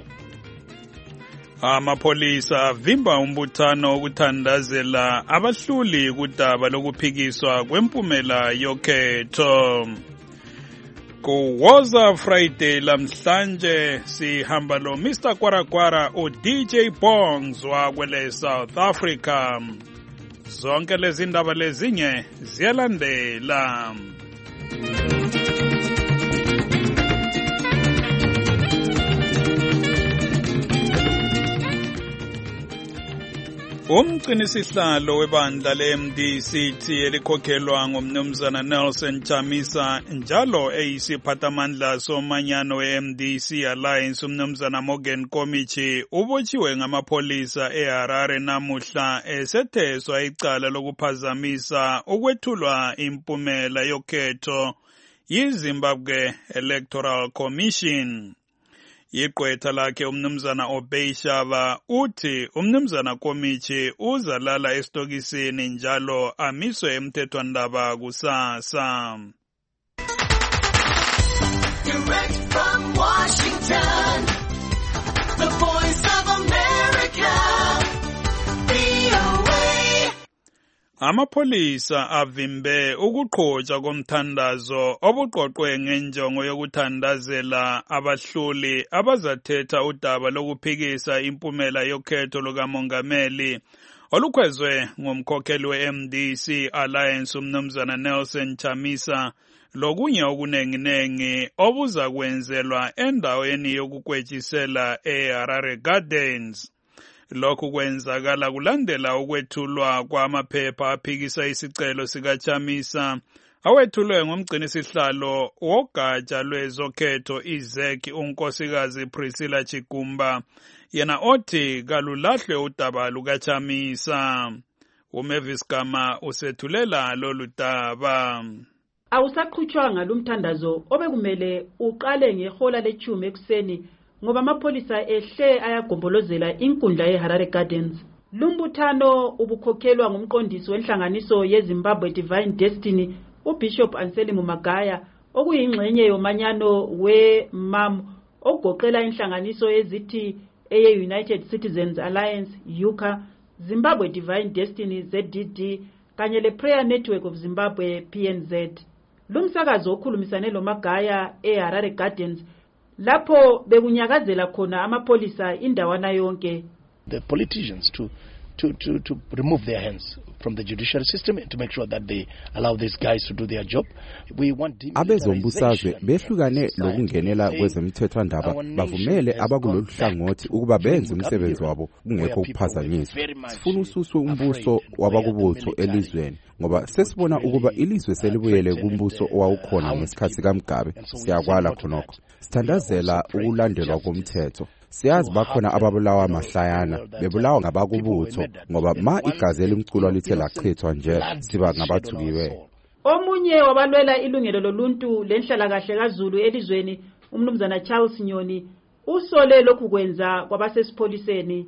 Amapolisa avimba umbuthano ukuthandazela abahluli kudaba lokuphikiswa kwempumela yokhetho. Kuwoza Friday lamhlanje sihamba lo Mister Kwarakwara u D J Bongs wakwele South Africa. Zonke lezi ndaba lezinye ziyalandela. Umgcinisihlalo webandla le-M D C T elikhokhelwa ngumnumzana Nelson Chamisa njalo eyisiphathamandla somanyano we-M D C Alliance umnumzana Morgan Komichi ubotshiwe ngamapolisa eHarare namuhla esetheswa icala lokuphazamisa ukwethulwa impumela yokhetho yiZimbabwe Electoral Commission. Igqwetha lakhe umnumzana Obey Shava uthi umnumzana Komichi uzalala estokisini njalo amiswe emthethwandaba kusasa. Direct from Washington, the Voice of America, V O A. Amapolisa avimbe ukuqhotsha komthandazo obuqoqwe ngenjongo yokuthandazela abahluli abazathetha udaba lokuphikisa impumela yokhetho lukamongameli olukhwezwe ngumkhokheli we-M D C Alliance umnumzana Nelson Chamisa lokunye okunenginengi obuza kwenzelwa endaweni yokukwetshisela eHarare Gardens. Lokhu kwenzakala kulandela ukwethulwa kwamaphepha aphikisa isicelo sikaChamisa awethulwe ngumgcinisihlalo wogatsha lwezokhetho iZ E C unkosikazi Priscilla Chigumba yena othi kalulahlwe udaba lukaChamisa. uMavis Gama usethulela lolu daba. Awusaqhutshwanga lumthandazo obekumele uqale ngehola lechumi ekuseni ngoba amapholisa ehle ayagombolozela inkundla yeHarare Gardens. Lumbuthano ubukhokhelwa ngumqondisi wenhlanganiso yeZimbabwe Divine Destiny uBishop Anselmo Magaya okuyingxenye yomanyano we-M A M ogoqela inhlanganiso ezithi eye United Citizens Alliance U C A, Zimbabwe Divine Destiny Z D D kanye le Prayer Network of Zimbabwe P N Z. Lumsakazo okhulumisane lo Magaya eHarare Gardens lapho bekunyakazela khona amapolisa indawana yonke. The politicians to to to to remove their hands from the judicial system to make sure that they allow these guys to do their job. We want abezombusazwe behlukane lokungenela kwezemthethwandaba bavumele abakulolu hlangothi ukuba benze umsebenzi wabo kungekho ukuphazanyiswa. Sifuna ususwe umbuso wabakubutho elizweni ngoba sesibona ukuba ilizwe selibuyele kumbuso owawukhona ngesikhathi kaMgabe. Siyakwala khonokho. Sithandazela ukulandelwa komthetho. Siyazi bakhona ababulawa amahlayana bebulawa ngabakubutho ngoba ma igazi elimculo lithe lachithwa nje siba ngabathukiwe. Omunye wabalwela ilungelo loluntu lenhlala kahle kaZulu elizweni umnumzana Charles Nyoni usole lokhu kwenza kwabasesipholiseni.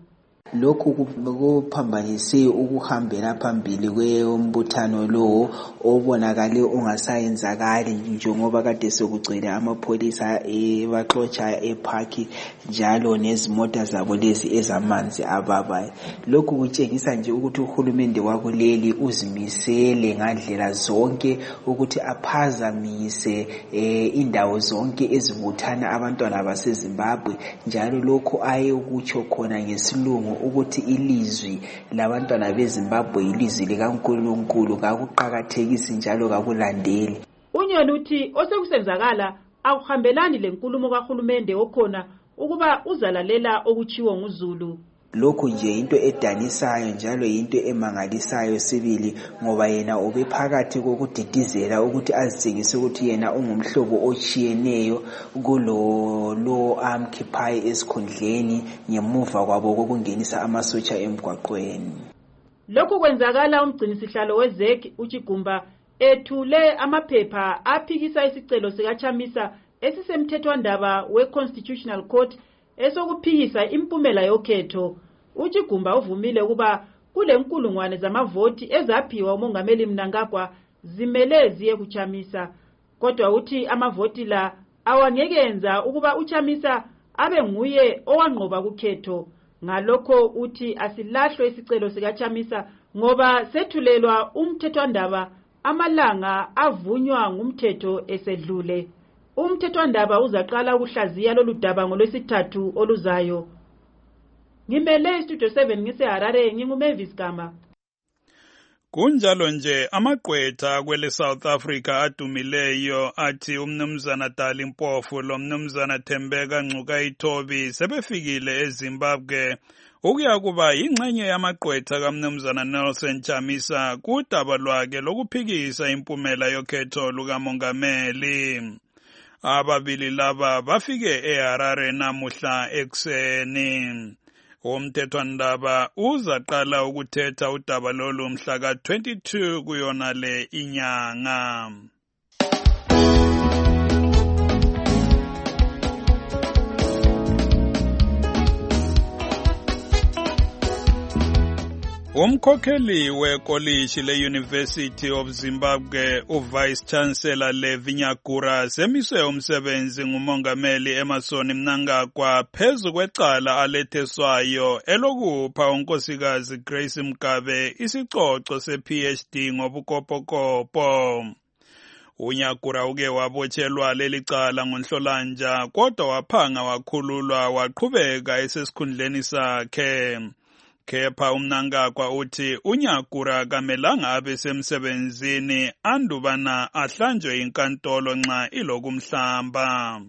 lokhu kuphambanise ukuhambela phambili kwembuthano lo obonakale ungasayenzakali njengoba kade sekugcwele amapholisa ebaxotsha epark njalo nezimota zabo lezi ezamanzi ababayo. Lokhu kutshengisa nje ukuthi uhulumende wakuleli uzimisele ngandlela zonke ukuthi aphazamise eh, indawo zonke ezibuthana abantwana baseZimbabwe, njalo lokho aye ukutsho khona ngesilungu ukuthi ilizwi labantwana beZimbabwe ilizwi likaNkulunkulu kakuqakathekisi njalo kakulandeli. Unyoni uthi osekusenzakala akuhambelani lenkulumo kahulumende okhona ukuba uzalalela okuchiwo nguZulu. Lokhu nje into edanisayo njalo into emangalisayo sibili, ngoba yena ubephakathi kokudidizela ukuthi azitshengise ukuthi yena ungumhlobo ochiyeneyo kulo lo amkhiphayo esikhundleni ngemuva kwabo kokungenisa amasotsha emgwaqweni. Lokhu kwenzakala umgcinisihlalo weZek uChigumba ethule amaphepha aphikisa isicelo sikaChamisa esisemthethwandaba we-Constitutional Court esokuphikisa impumela yokhetho. uChigumba uvumile ukuba kule nkulungwane zamavoti ezaphiwa umongameli Mnangagwa zimele ziye kuChamisa, kodwa uthi amavoti la awangekenza ukuba uChamisa abe nguye owanqoba kukhetho. Ngalokho uthi asilahlwe isicelo sikaChamisa ngoba sethulelwa umthethwandaba amalanga avunywa ngumthetho esedlule. Umthethwandaba uzaqala ukuhlaziya lolu daba ngolwesithathu oluzayo. Ngimele Studio seven ngiseHarare, nginguMavis Gama. Kunjalo nje amagqwetha kwele South Africa adumileyo athi umnumzana Dali Mpofu lo mnumzana Thembeka Ngcuka Ithobi sebefikile eZimbabwe ukuya kuba ingxenye yamagqwetha kaMnumzana Nelson Chamisa kudaba lwakhe lokuphikisa impumela yokhetho lukamongameli. Ababili laba bafike eHarare namuhla ekuseni. Umthethwandaba uzaqala ukuthetha udaba lolu mhla ka twenty-two kuyona le inyanga. Umkhokheli wekolishi le-University of Zimbabwe, uVice Chancellor Levi Nyakura, semiswe umsebenzi ngumongameli Emmerson Mnangagwa phezu kwecala aletheswayo elokupha unkosikazi Grace Mugabe isicoco se-P H D ngobukopokopo. uNyakura uke wabotshelwa leli cala ngoNhlolanja kodwa waphanga wakhululwa waqhubeka esesikhundleni sakhe. Kepha uMnangagwa uthi uNyakura kamelanga abe semsebenzini andubana ahlanjwe inkantolo nxa ilokumhlamba.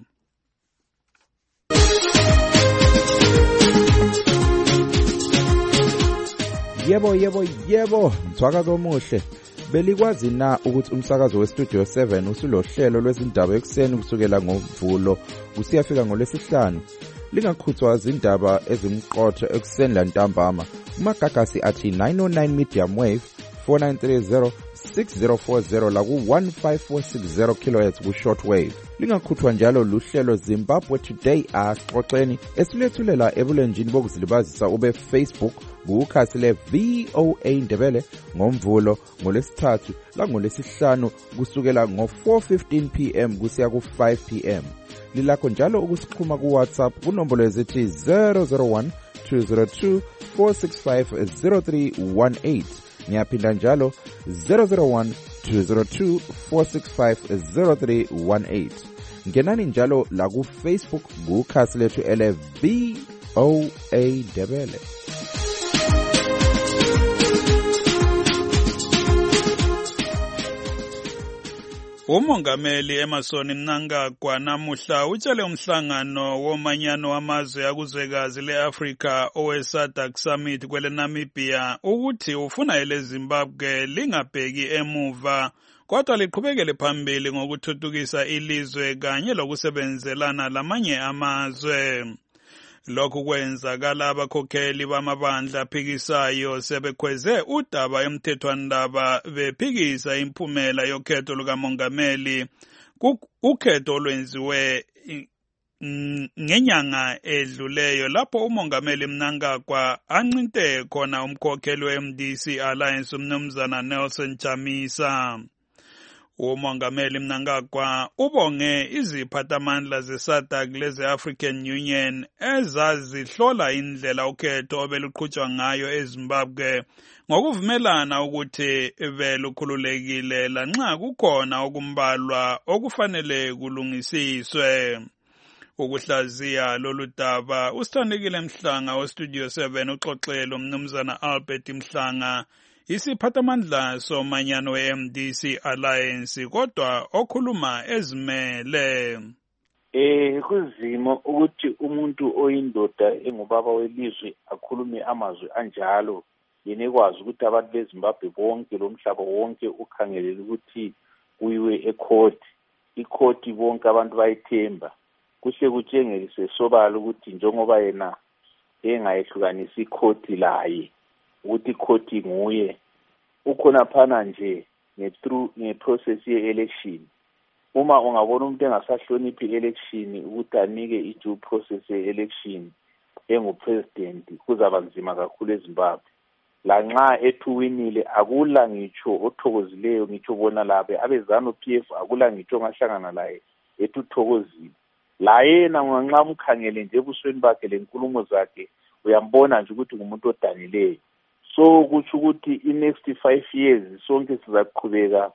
Yebo yebo yebo, mthwakazo omuhle. Belikwazi na ukuthi umsakazo weStudio seven usulohlelo lwezindaba ekuseni kusukela ngoMvulo kusiyafika ngolwesihlanu. Lingakhuthwa izindaba ezimqotho ekuseni lantambama. Umagagasi athi nine oh nine medium wave four nine three zero six zero four zero la ku one five four six zero kilohertz ku short wave. Lingakhuthwa njalo luhlelo Zimbabwe Today axoxeni esilethulela ebulenjini bokuzilibazisa ube Facebook kukhasi le V O A Ndebele ngoMvulo ngolesithathu la ngolesihlanu kusukela ngo four fifteen p m kusiya ku five p m. Lilakho njalo ukusixhuma ku WhatsApp kunombolo ezithi zero zero one two zero two four six five zero three one eight. Ngiyaphinda njalo zero zero one two zero two four six five zero three one eight. Ngenani njalo la ku Facebook kukhasi lethu ele V O A Ndebele. Umongameli Emmerson Mnangagwa namuhla utshele umhlangano womanyano wamazwe akuzwekazi le-Afrika owe-SADC Summit kwele Namibia ukuthi ufuna ele Zimbabwe lingabheki emuva kodwa liqhubekele phambili ngokuthuthukisa ilizwe kanye lokusebenzelana lamanye amazwe. Lokhu kwenzakala abakhokheli bamabandla aphikisayo sebekhweze udaba emthethwandaba bephikisa imphumela yokhetho lukamongameli ukhetho olwenziwe ngenyanga edluleyo lapho umongameli Mnangagwa ancinte khona umkhokheli we-M D C Alliance umnumzana Nelson Chamisa. Umongameli Mnangagwa ubonge iziphathamandla ze-SADC leze-African Union ezazihlola indlela ukhetho obeluqhutshwa ngayo eZimbabwe ngokuvumelana ukuthi belukhululekile lanxa kukhona okumbalwa okufanele kulungisiswe. Ukuhlaziya lolu daba usithandekile Mhlanga weStudio seven uxoxela umnumzana Albert Mhlanga isiphathamandla somanyano we-M D C Alliance kodwa okhuluma ezimele. Eh kuzimo ukuthi umuntu oyindoda engubaba welizwe akhulume amazwi anjalo yena ekwazi ukuthi abantu beZimbabwe bonke lomhlaba wonke ukhangelela ukuthi kuyiwe ecourt icourt bonke abantu bayithemba kuhle kutshengise sobala ukuthi njengoba yena engayehlukanisa icourt laye ukuthi icourt nguye ukhona phana nje nge-through nge-process ye-election. Uma ungabona umuntu engasahloniphi i-election ukuthi anike i-due process ye-election engu-president kuzaba nzima kakhulu eZimbabwe. Lanxa ethuwinile akula ngitsho othokozileyo ngitsho bona labe abezanu P F akula ngitsho ngahlangana laye etuthokozile. La yena nganxa umkhangele nje ebusweni bakhe lenkulumo zakhe uyambona nje ukuthi ngumuntu odanileyo. So kuthi ukuthi i-next five years sonke sizaqhubeka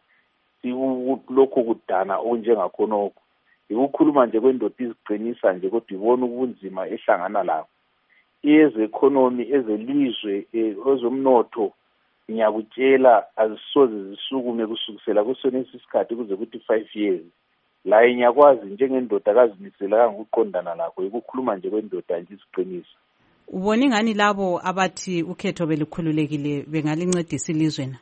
lokho kudana okunjengakhonokho. Ukukhuluma nje kwendoda iziqinisa nje kodwa ibona ubunzima ehlangana lapho. Eze economy ezelizwe ezomnotho ngiyakutshela azisoze zisukume kusukisela kusona isikhathi kuze kuthi five years. La inyakwazi njengendoda akazimisela kangokuqondana lakho ukukhuluma nje kwendoda nje isiqinisa. Ubona ngani labo abathi ukhetho belikhululekile bengalincedisa ilizwe na?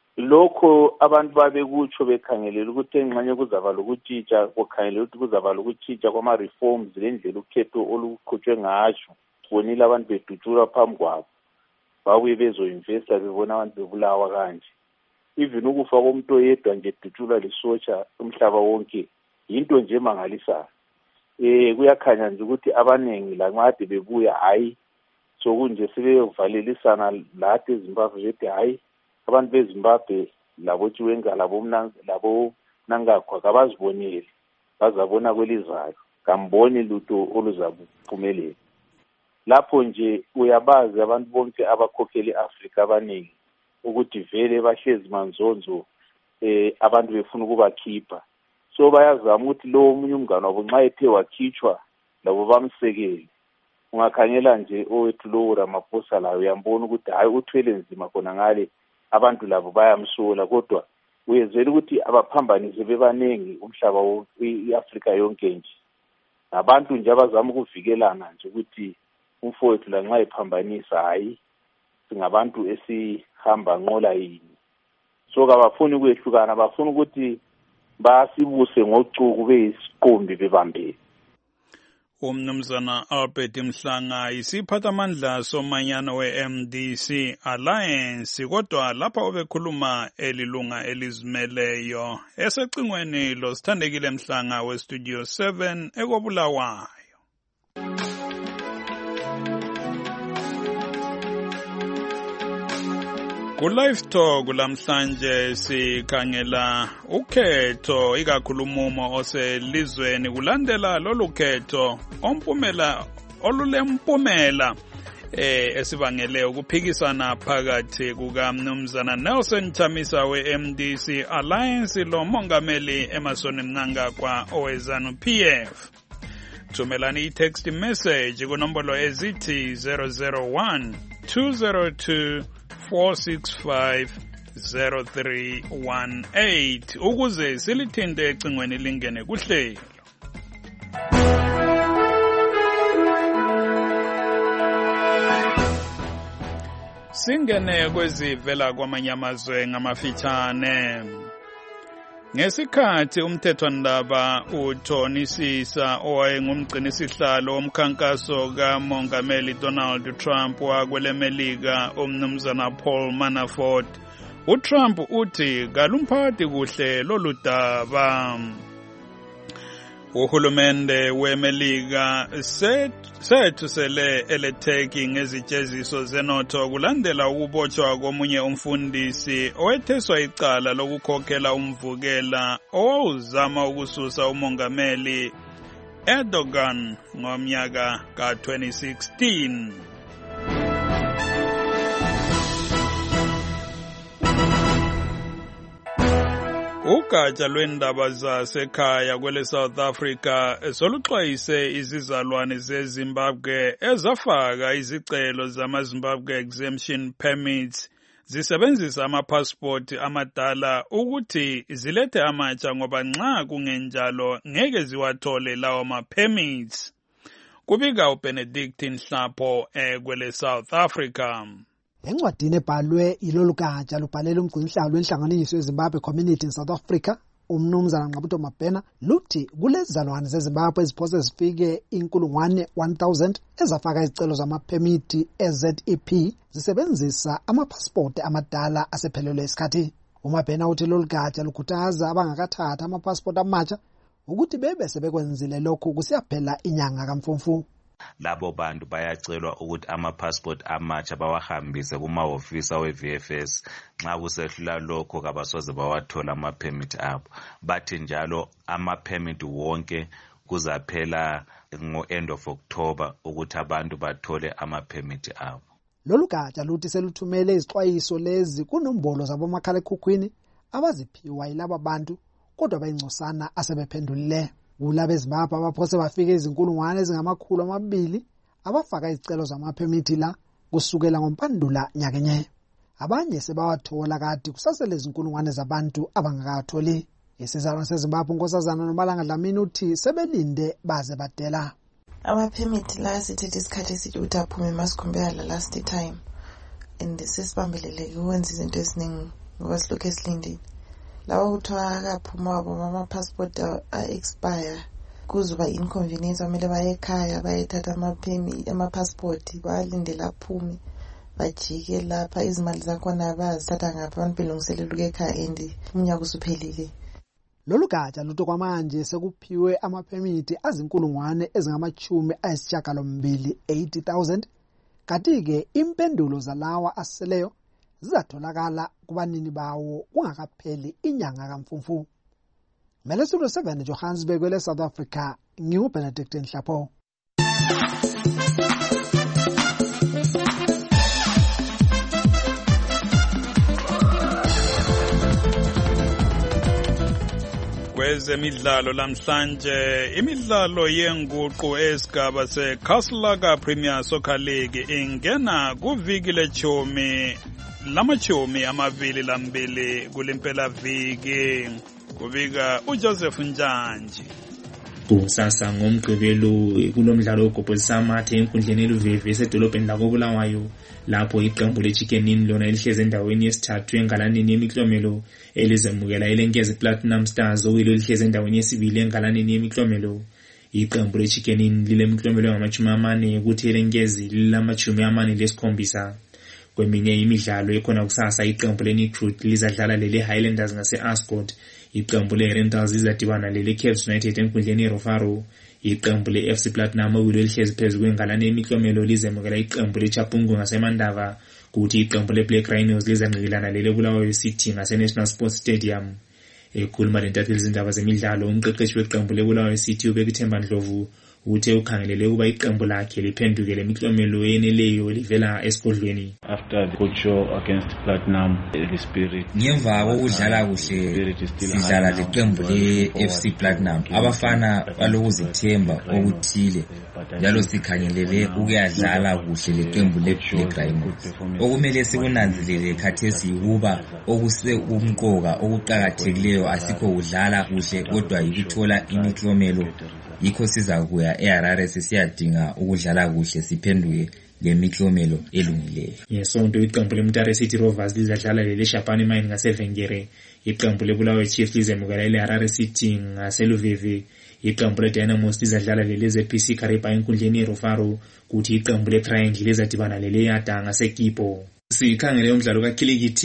Lokho abantu babekutsho bekhangelela ukuthi engxanye kuzaba lokutshitsha kokhangelela ukuthi kuzaba lokutshitsha kwama reforms lendlela ukhetho oluqhutshwe ngasho. Bonile abantu bedutshulwa phambi kwabo babuye bezoinvesta bebona abantu bebulawa kanje. Even ukufa komuntu oyedwa nje edutshulwa lisotsha umhlaba wonke into nje mangalisayo. Eh kuyakhanya nje ukuthi abanengi lanqade bebuya hayi sokunje sebeyovalelisana lathi eZimbabwe bethi hayi abantu beZimbabwe labo Chiwenga labo mna labo Mnangagwa kabazibonile bazabona kwelizayo kamboni lutho oluzabuphumelela. Lapho nje uyabazi abantu bonke abakhokheli eAfrika abaningi ukuthi vele bahlezi manzonzo eh abantu befuna ukubakhipha. So bayazama ukuthi lo omunye umngane wabo nxa ethe wakhitshwa labo bamsekeli. Ungakhanyela nje owethu lo Ramaphosa layo uyambona ukuthi hayi uthwele nzima khona ngale abantu labo bayamsola kodwa uyezela ukuthi abaphambanise bebanengi umhlaba wonke iAfrika yonke nje. Abantu nje abazama ukuvikelana nje ukuthi umfowethu la nxa ephambanisa hayi singabantu esihamba nqola yini. So kabafuni ukwehlukana bafuna ukuthi basibuse ngocuku beyisiqombi bebambele. Umnumzana Albert Mhlanga isiphathamandla somanyano we-M D C Alliance kodwa lapha obekhuluma elilunga elizimeleyo esecingweni lo sithandekile Mhlanga weStudio seven ekobulawayo. Ku-Live Talk lamhlanje sikhangela ukhetho ikakhulumo oselizweni kulandela lolu khetho ompumela olulempumela eh esibangele ukuphikisana phakathi kukaMnumzana Nelson Chamisa we-M D C Alliance lo mongameli Emmerson Mnangagwa owezanu P F. Thumelani i-text message kunombolo ezithi zero zero one two zero two four six five zero three one eight ukuze silithinte ecingweni lingene kuhlelo. Singene kwezivela kwamanye amazwe ngamafitshane. Ngesikhathi umthethwandaba uthonisisa owayengumgcinisihlalo womkhankaso kaMongameli Donald Trump wakwelemelika umnumzana Paul Manafort, uTrump uthi kalumphathi kuhle lolu daba. Uhulumende weMelika sethusele eletheki ngezijeziso zenotho kulandela ukubotshwa komunye umfundisi owetheswa icala lokukhokhela umvukela owawuzama ukususa umongameli Erdogan ngomnyaka ka twenty sixteen. Ugatsha lwendaba zasekhaya kwele South Africa soluxwayise izizalwane zeZimbabwe ezafaka izicelo zama-Zimbabwe Exemption Permits zisebenzisa amapasipoti amadala ukuthi zilethe amatsha ngoba nxa kungenjalo ngeke ziwathole lawo ma-permits. Kubika uBenedict Nhlapho kwele South Africa. Encwadini ebhalwe yilolu gatsha lubhalela umgcinisihlalo lwenhlanganiso yeZimbabwe Community in South Africa, umnumzana Nqabuto Mabhena, luthi kulezizalwane zeZimbabwe eziphose zifike inkulungwane one thousand ezafaka izicelo zamaphemiti e-Z E P zisebenzisa amapasipoti amadala asephelelwe isikhathi. uMabhena uthi lolu gatsha lukhuthaza abangakathatha amapasipoti amatsha ukuthi bebe sebekwenzile lokhu kusiyaphela inyanga kaMfumfu. Labo bantu bayacelwa ukuthi ama-passport amatsha bawahambise kumahhovisi we-V F S. Nxa kusehlula lokho kabasoze bawathola ama-permit abo. Bathi njalo ama-permit wonke kuzaphela ngo-end of October ukuthi abantu bathole ama-permit abo. Lolu gatsha luthi seluthumele izixwayiso lezi kunombolo zabomakhalekhukhwini abaziphiwa yilaba bantu kodwa bayingcosana asebephendulile. Kulabo eZimbabwe abaphose bafika izinkulungwane ezingamakhulu amabili abafaka izicelo zamaphemiti la kusukela ngoMpandula nyakenye. Abanye sebawathola kade kusasele izinkulungwane zabantu abangakatholi. Isizalwane seZimbabwe uNkosazana Nomalanga Dlamini uthi sebelinde baze badela. Amaphemiti la sithethe isikhathi esithi ukuthi aphume masikhombela la last time. And sesibambeleleke ukwenza izinto eziningi ngoba silokhu esilindile. Lawa kuthiwa akaphuma wabo ama-passport a-expire kuzoba inconvenience amele baye ekhaya bayethatha amaphemi ama-passport balindele aphume bajike lapha izimali zakhona bazithatha ngapha abantu belungiselela ukuya ekhaya and umnyaka usuphelile. Lolu gatsha luthi kwamanje sekuphiwe amaphemiti azinkulungwane ezingamachumi ayisishiyagalombili eighty thousand kanti-ke impendulo zalawa aseleyo zizatholakala kubanini bawo kungakapheli inyanga kaMfumfu. Mele Studio seven Johannesburg kwele South Africa, nginguBenedict Nhlapho. Kwezemidlalo lamhlanje, imidlalo yenguqu esigaba seKaslaka Premier Soccer League ingena kuviki lechumi lamachumi amabili lambili kulimpela viki. Kubika uJoseph Njanji. Kusasa ngomgqibelo kulomdlalo ogobhozisa amathe enkundleni eluvivi esedolobheni lakoBulawayo lapho iqembu leChicken Inn lona elihleze endaweni yesithathu engalanini yemiklomelo elizemukela ilenkezi Platinum Stars okuyilo lihleze endaweni yesibili engalanini yemiklomelo. Iqembu leChicken Inn lilemiklomelo ngamachumi amane ukuthi ilenkezi lilamachumi amane lesikhombisa. Kweminye imidlalo ekhona kusasa iqembu leNicruit lizadlala lele Highlanders ngase-Ascot. Iqembu leRentals lizadibana lele Caps United enkundleni yeRofaro. Iqembu le-F C Platinum okuyilo elihlezi phezu kwengalane yemiklomelo lizemukela iqembu leChapungu ngaseMandava kuthi iqembu leBlack Rhinos lizangqikilana lele Bulawayo City ngaseNational Sports Stadium. Ekhuluma lentatheli izindaba zemidlalo umqeqeshi weqembu leBulawayo City uBekithemba Ndlovu uthe ukhangelele ukuba iqembu lakhe liphenduke lemiklomelo yeneleyo livela esigodlweni. After the good show against Platinum, the spirit ngemva kokudlala kuhle sidlala leqembu le-F C Platinum abafana balokuzithemba okuthile njalo sikhangelele ukuyadlala kuhle leqembu le-Black Rhinos. Okumele sikunanzelele khathesi ukuba okuse umqoka okuqhakathekileyo asikho kudlala kuhle kodwa yikuthola imiklomelo. Yikho siza kuya eHarare siyadinga ukudlala kuhle siphenduke lemiklomelo elungileyo. Yesonto iqembu leMtare City Rovers lizadlala lele Shapani Mine ngaseVengere. Iqembu leBulawayo Chiefs lizemukela iHarare City ngaseLuvivi. Iqembu leDynamos lizadlala lele Z P C Kariba enkundleni yeRofaro kuthi iqembu leTriangle lizadibana lele Yada ngaseKipo. Sikhangele umdlalo kaKhilikithi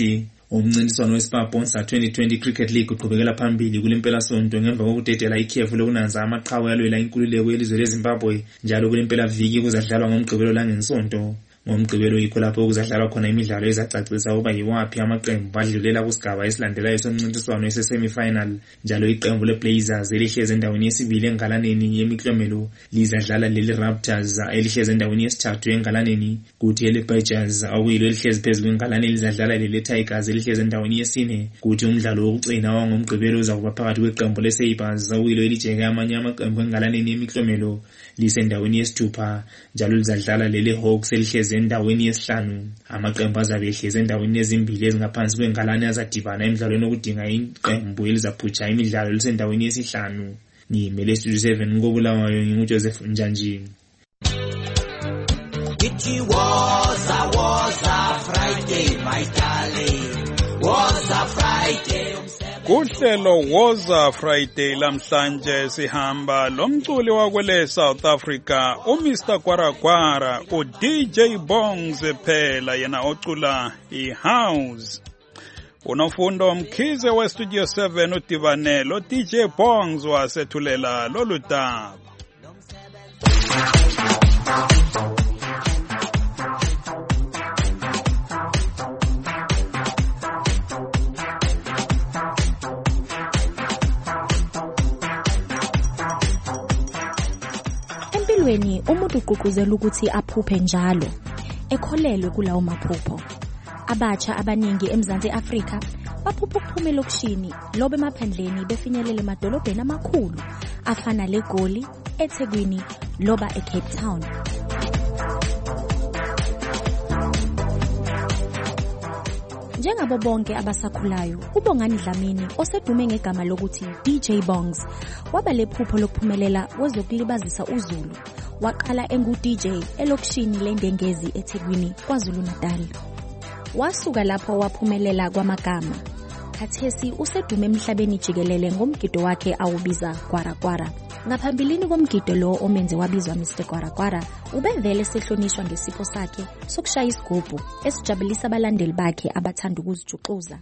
umncintiswano weSpar Bonsa twenty twenty Cricket League uqhubekela phambili kule mpelasonto ngemva kokudedela ikhefu lokunanza amaqhawe yalwela inkululeko yelizwe leZimbabwe njalo kule mpela-viki kuzadlalwa ngomgqibelo langensonto. Ngomgqibelo yikho lapho kuzadlalwa khona imidlalo ezacacisa ukuba yiwaphi amaqembu adlulela kusigaba esilandelayo somncintiswano ese-semi-final njalo iqembu leBlazers elihlezi endaweni yesibili engalaneni yemiklomelo lizadlala leli Raptors elihlezi endaweni yesithathu engalaneni, kuthi eleBadgers okuyilo elihlezi phezu kwengalane lizadlala leli Tigers elihlezi endaweni yesine, kuthi umdlalo wokugcina wangomgqibelo uzakuba phakathi kweqembu leSabres okuyilo elijeke amanye amaqembu engalaneni yemiklomelo lisendaweni yesithupha, njalo lizadlala leli Hawks elihlezi endaweni yesihlanu. Amaqembu azabe ehlezi endaweni ezimbili ezingaphansi kwengalane azadibana emidlalweni okudinga iqembu elizaphutsha imidlalo lisendaweni yesihlanu. Ngimele Studio seven ngobulawayo nginguJoseph Njanji. It was a was a Friday, my darling. Was a Friday. Kuhlelo Woza Friday lamhlanje sihamba lomculi wakwele South Africa uMister Kwarakwarah uD J Bongs phela yena ocula iHouse. Unofundo Mkhize we Studio seven udibane lo D J Bongs wasethulela lolu daba. Empilweni umuntu uqhuquzela ukuthi aphuphe njalo ekholelwe kulawo maphupho. Abatsha abaningi eMzansi Afrika baphupha ukuphuma elokishini lobe emaphandleni befinyelele emadolobheni amakhulu afana leGoli, eThekwini loba eCape Town. Njengabo bonke abasakhulayo, uBongani Dlamini osedume ngegama lokuthi D J Bongs waba lephupho lokuphumelela wezokulibazisa uZulu. Waqala engu-D J elokishini leNdengezi eThekwini, KwaZulu Natal. Wasuka lapho waphumelela kwamagama. Khathesi usedume emhlabeni jikelele ngomgido wakhe awubiza Kwarakwarah. Ngaphambilini komgido lo omenze wabizwa Mister Kwarakwarah, ubevele sehlonishwa ngesipho sakhe sokushaya isigubhu esijabulisa abalandeli bakhe abathanda ukuzijuxuza.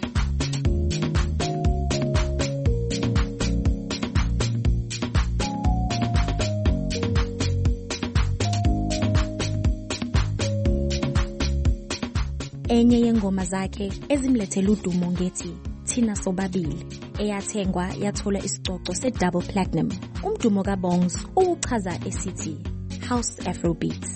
Enye yengoma zakhe ezimlethela udumo ngethi Thina Sobabili eyathengwa yathola isicoco se-double platinum. Umdumo kaBongs uchaza esithi House Afrobeats.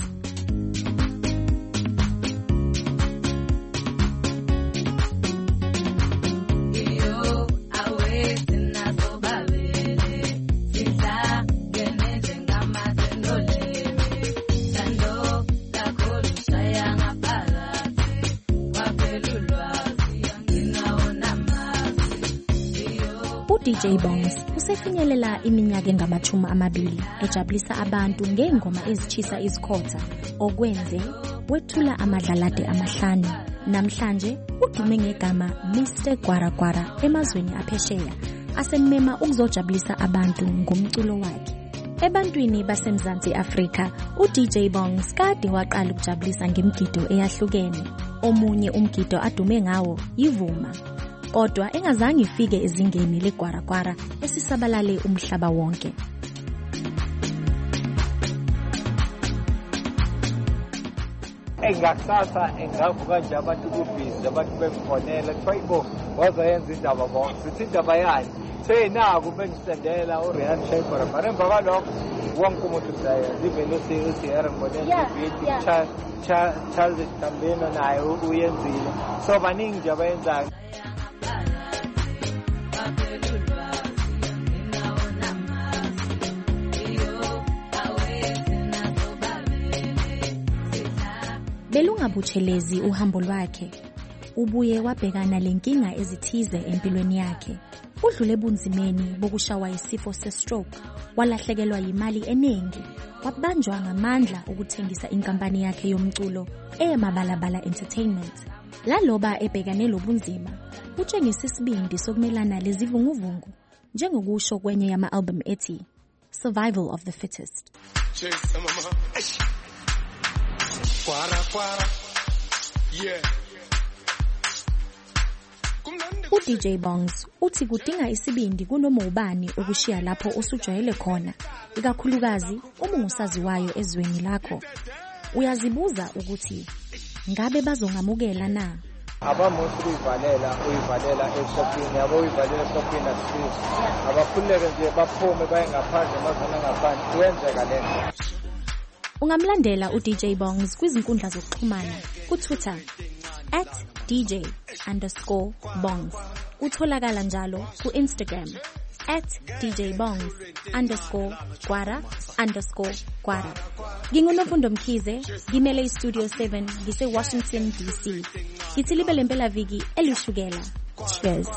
D J Bongs usefinyelela iminyaka engamachumi amabili ejabulisa abantu ngengoma ezichisa izikhotha okwenze wethula amadlalade amahlanu. Namhlanje udume ngegama Mister Kwarakwarah emazweni aphesheya asemema ukuzojabulisa abantu ngomculo wakhe. Ebantwini baseMzansi Afrika, uD J Bongs kade waqala ukujabulisa ngemigido eyahlukene. Omunye umgido adume ngawo yivuma, kodwa engazange ifike ezingeni leKwarakwarah esisabalale umhlaba wonke. Engakusasa engavuka nje abantu kubhizi abantu befonela twayibo wazayenza indaba bonke sithi indaba yani senaku bengisendela uRihan Shaykhora mara emva kwalokho wonke umuntu uzayo even uSiyara Mbonela beat Charles Tambeno naye uyenzile so baningi nje abayenzayo. Belungabutshelezi uhambo lwakhe, ubuye wabhekana lenkinga ezithize empilweni yakhe. Udlule ebunzimeni bokushawa isifo se-stroke, walahlekelwa yimali eningi, wabanjwa ngamandla ukuthengisa inkampani yakhe yomculo eyeMabalabala Entertainment. Laloba ebhekane lobunzima, utshengisa isibindi sokumelana lezivunguvungu, njengokusho kwenye yama-album ethi Survival of the Fittest. Kwarakwarah, yeah. U-D J Bongs uthi kudinga isibindi kunoma ubani ukushiya lapho usujwayele khona, ikakhulukazi uma ungusaziwayo ezweni lakho. Uyazibuza ukuthi ngabe bazongamukela na? Abamuthi uyivalela uyivalela eshophini yabo uyivalela eshophini asisi abakhuleke nje baphume baye ngaphandle mazona ngaphandle kuyenzeka lento. Ungamlandela u-D J Bongs kwizinkundla zokuxhumana ku-Twitter at D J underscore Bongs. Utholakala njalo ku-Instagram at D J Bongs underscore Kwara underscore Kwara. Ngingunofundo Mkhize, ngimele iStudio seven ngise-Washington D C. Ngithi libe lempela viki elishukela. Cheers.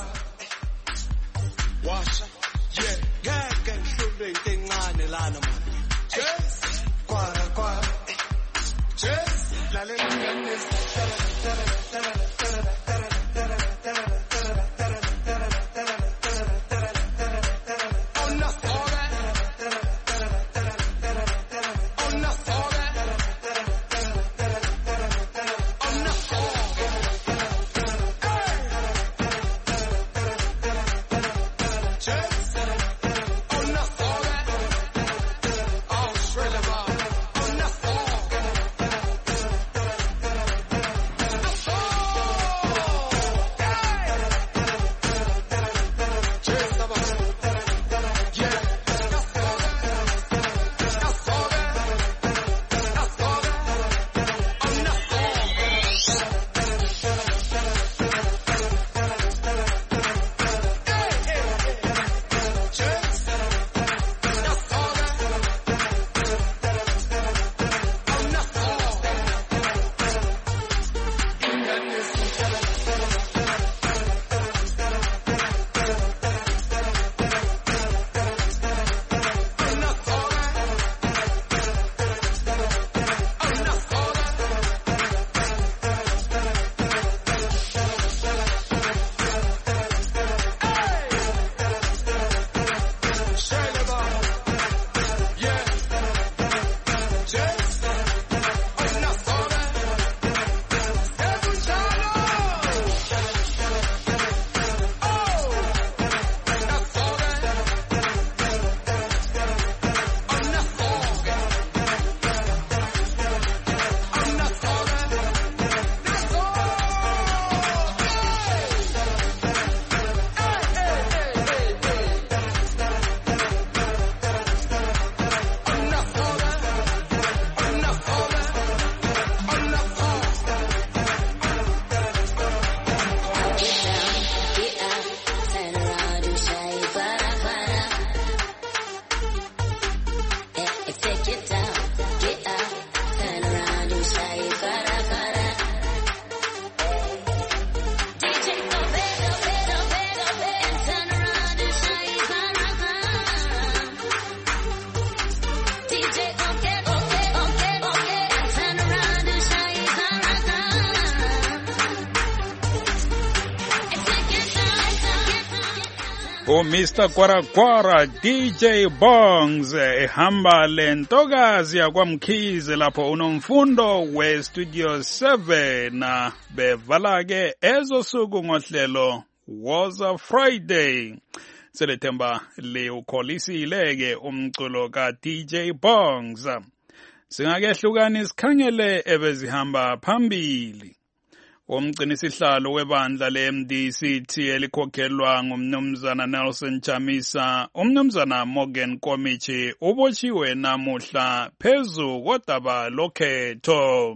O Mister Kwara D J Bongs ehamba lentokazi yakwamkhize lapho unomfundo we Studio seven bevala ke ezosuku ngohlelo Woza Friday. Selethemba le ukholisile ke umculo ka D J Bongs. Singakehlukani sikhangele ebezihamba phambili. Umgcinisihlalo webandla le-M D C T elikhokhelwa ngumnumzana Nelson Chamisa, umnumzana Morgan Komichi ubotshiwe namuhla phezu kodaba lokhetho.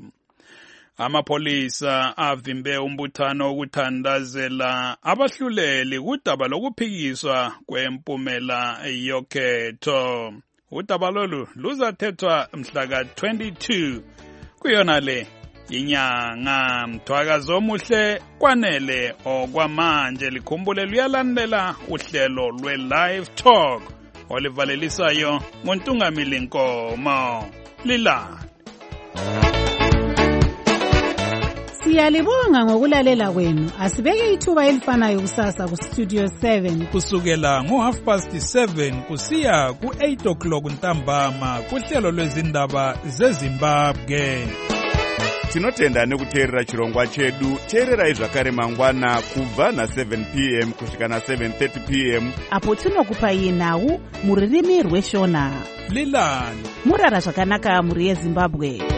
Amapolisa avimbe umbuthano ukuthandazela abahluleli kudaba lokuphikiswa kwempumela yokhetho. Udaba lolu luzathethwa mhla ka twenty-two kuyona le inyanga. Mthwakazo omuhle kwanele okwamanje likhumbule luyalandela uhlelo lwe-live talk olivalelisayo ngontungamili Nkomo. Lila Siyalibonga ngokulalela kwenu. Asibeke ithuba elifanayo kusasa ku Studio seven kusukela ngo half past seven kusiya ku eight o'clock ntambama kuhlelo lwezindaba zeZimbabwe. tinotenda nekuteerera chirongwa chedu. Teererai zvakare mangwana kubva na seven p m kusvika na seven thirty p m apo tinokupai nhau mururimi rweshona. Lilani murara zvakanaka muri yeZimbabwe.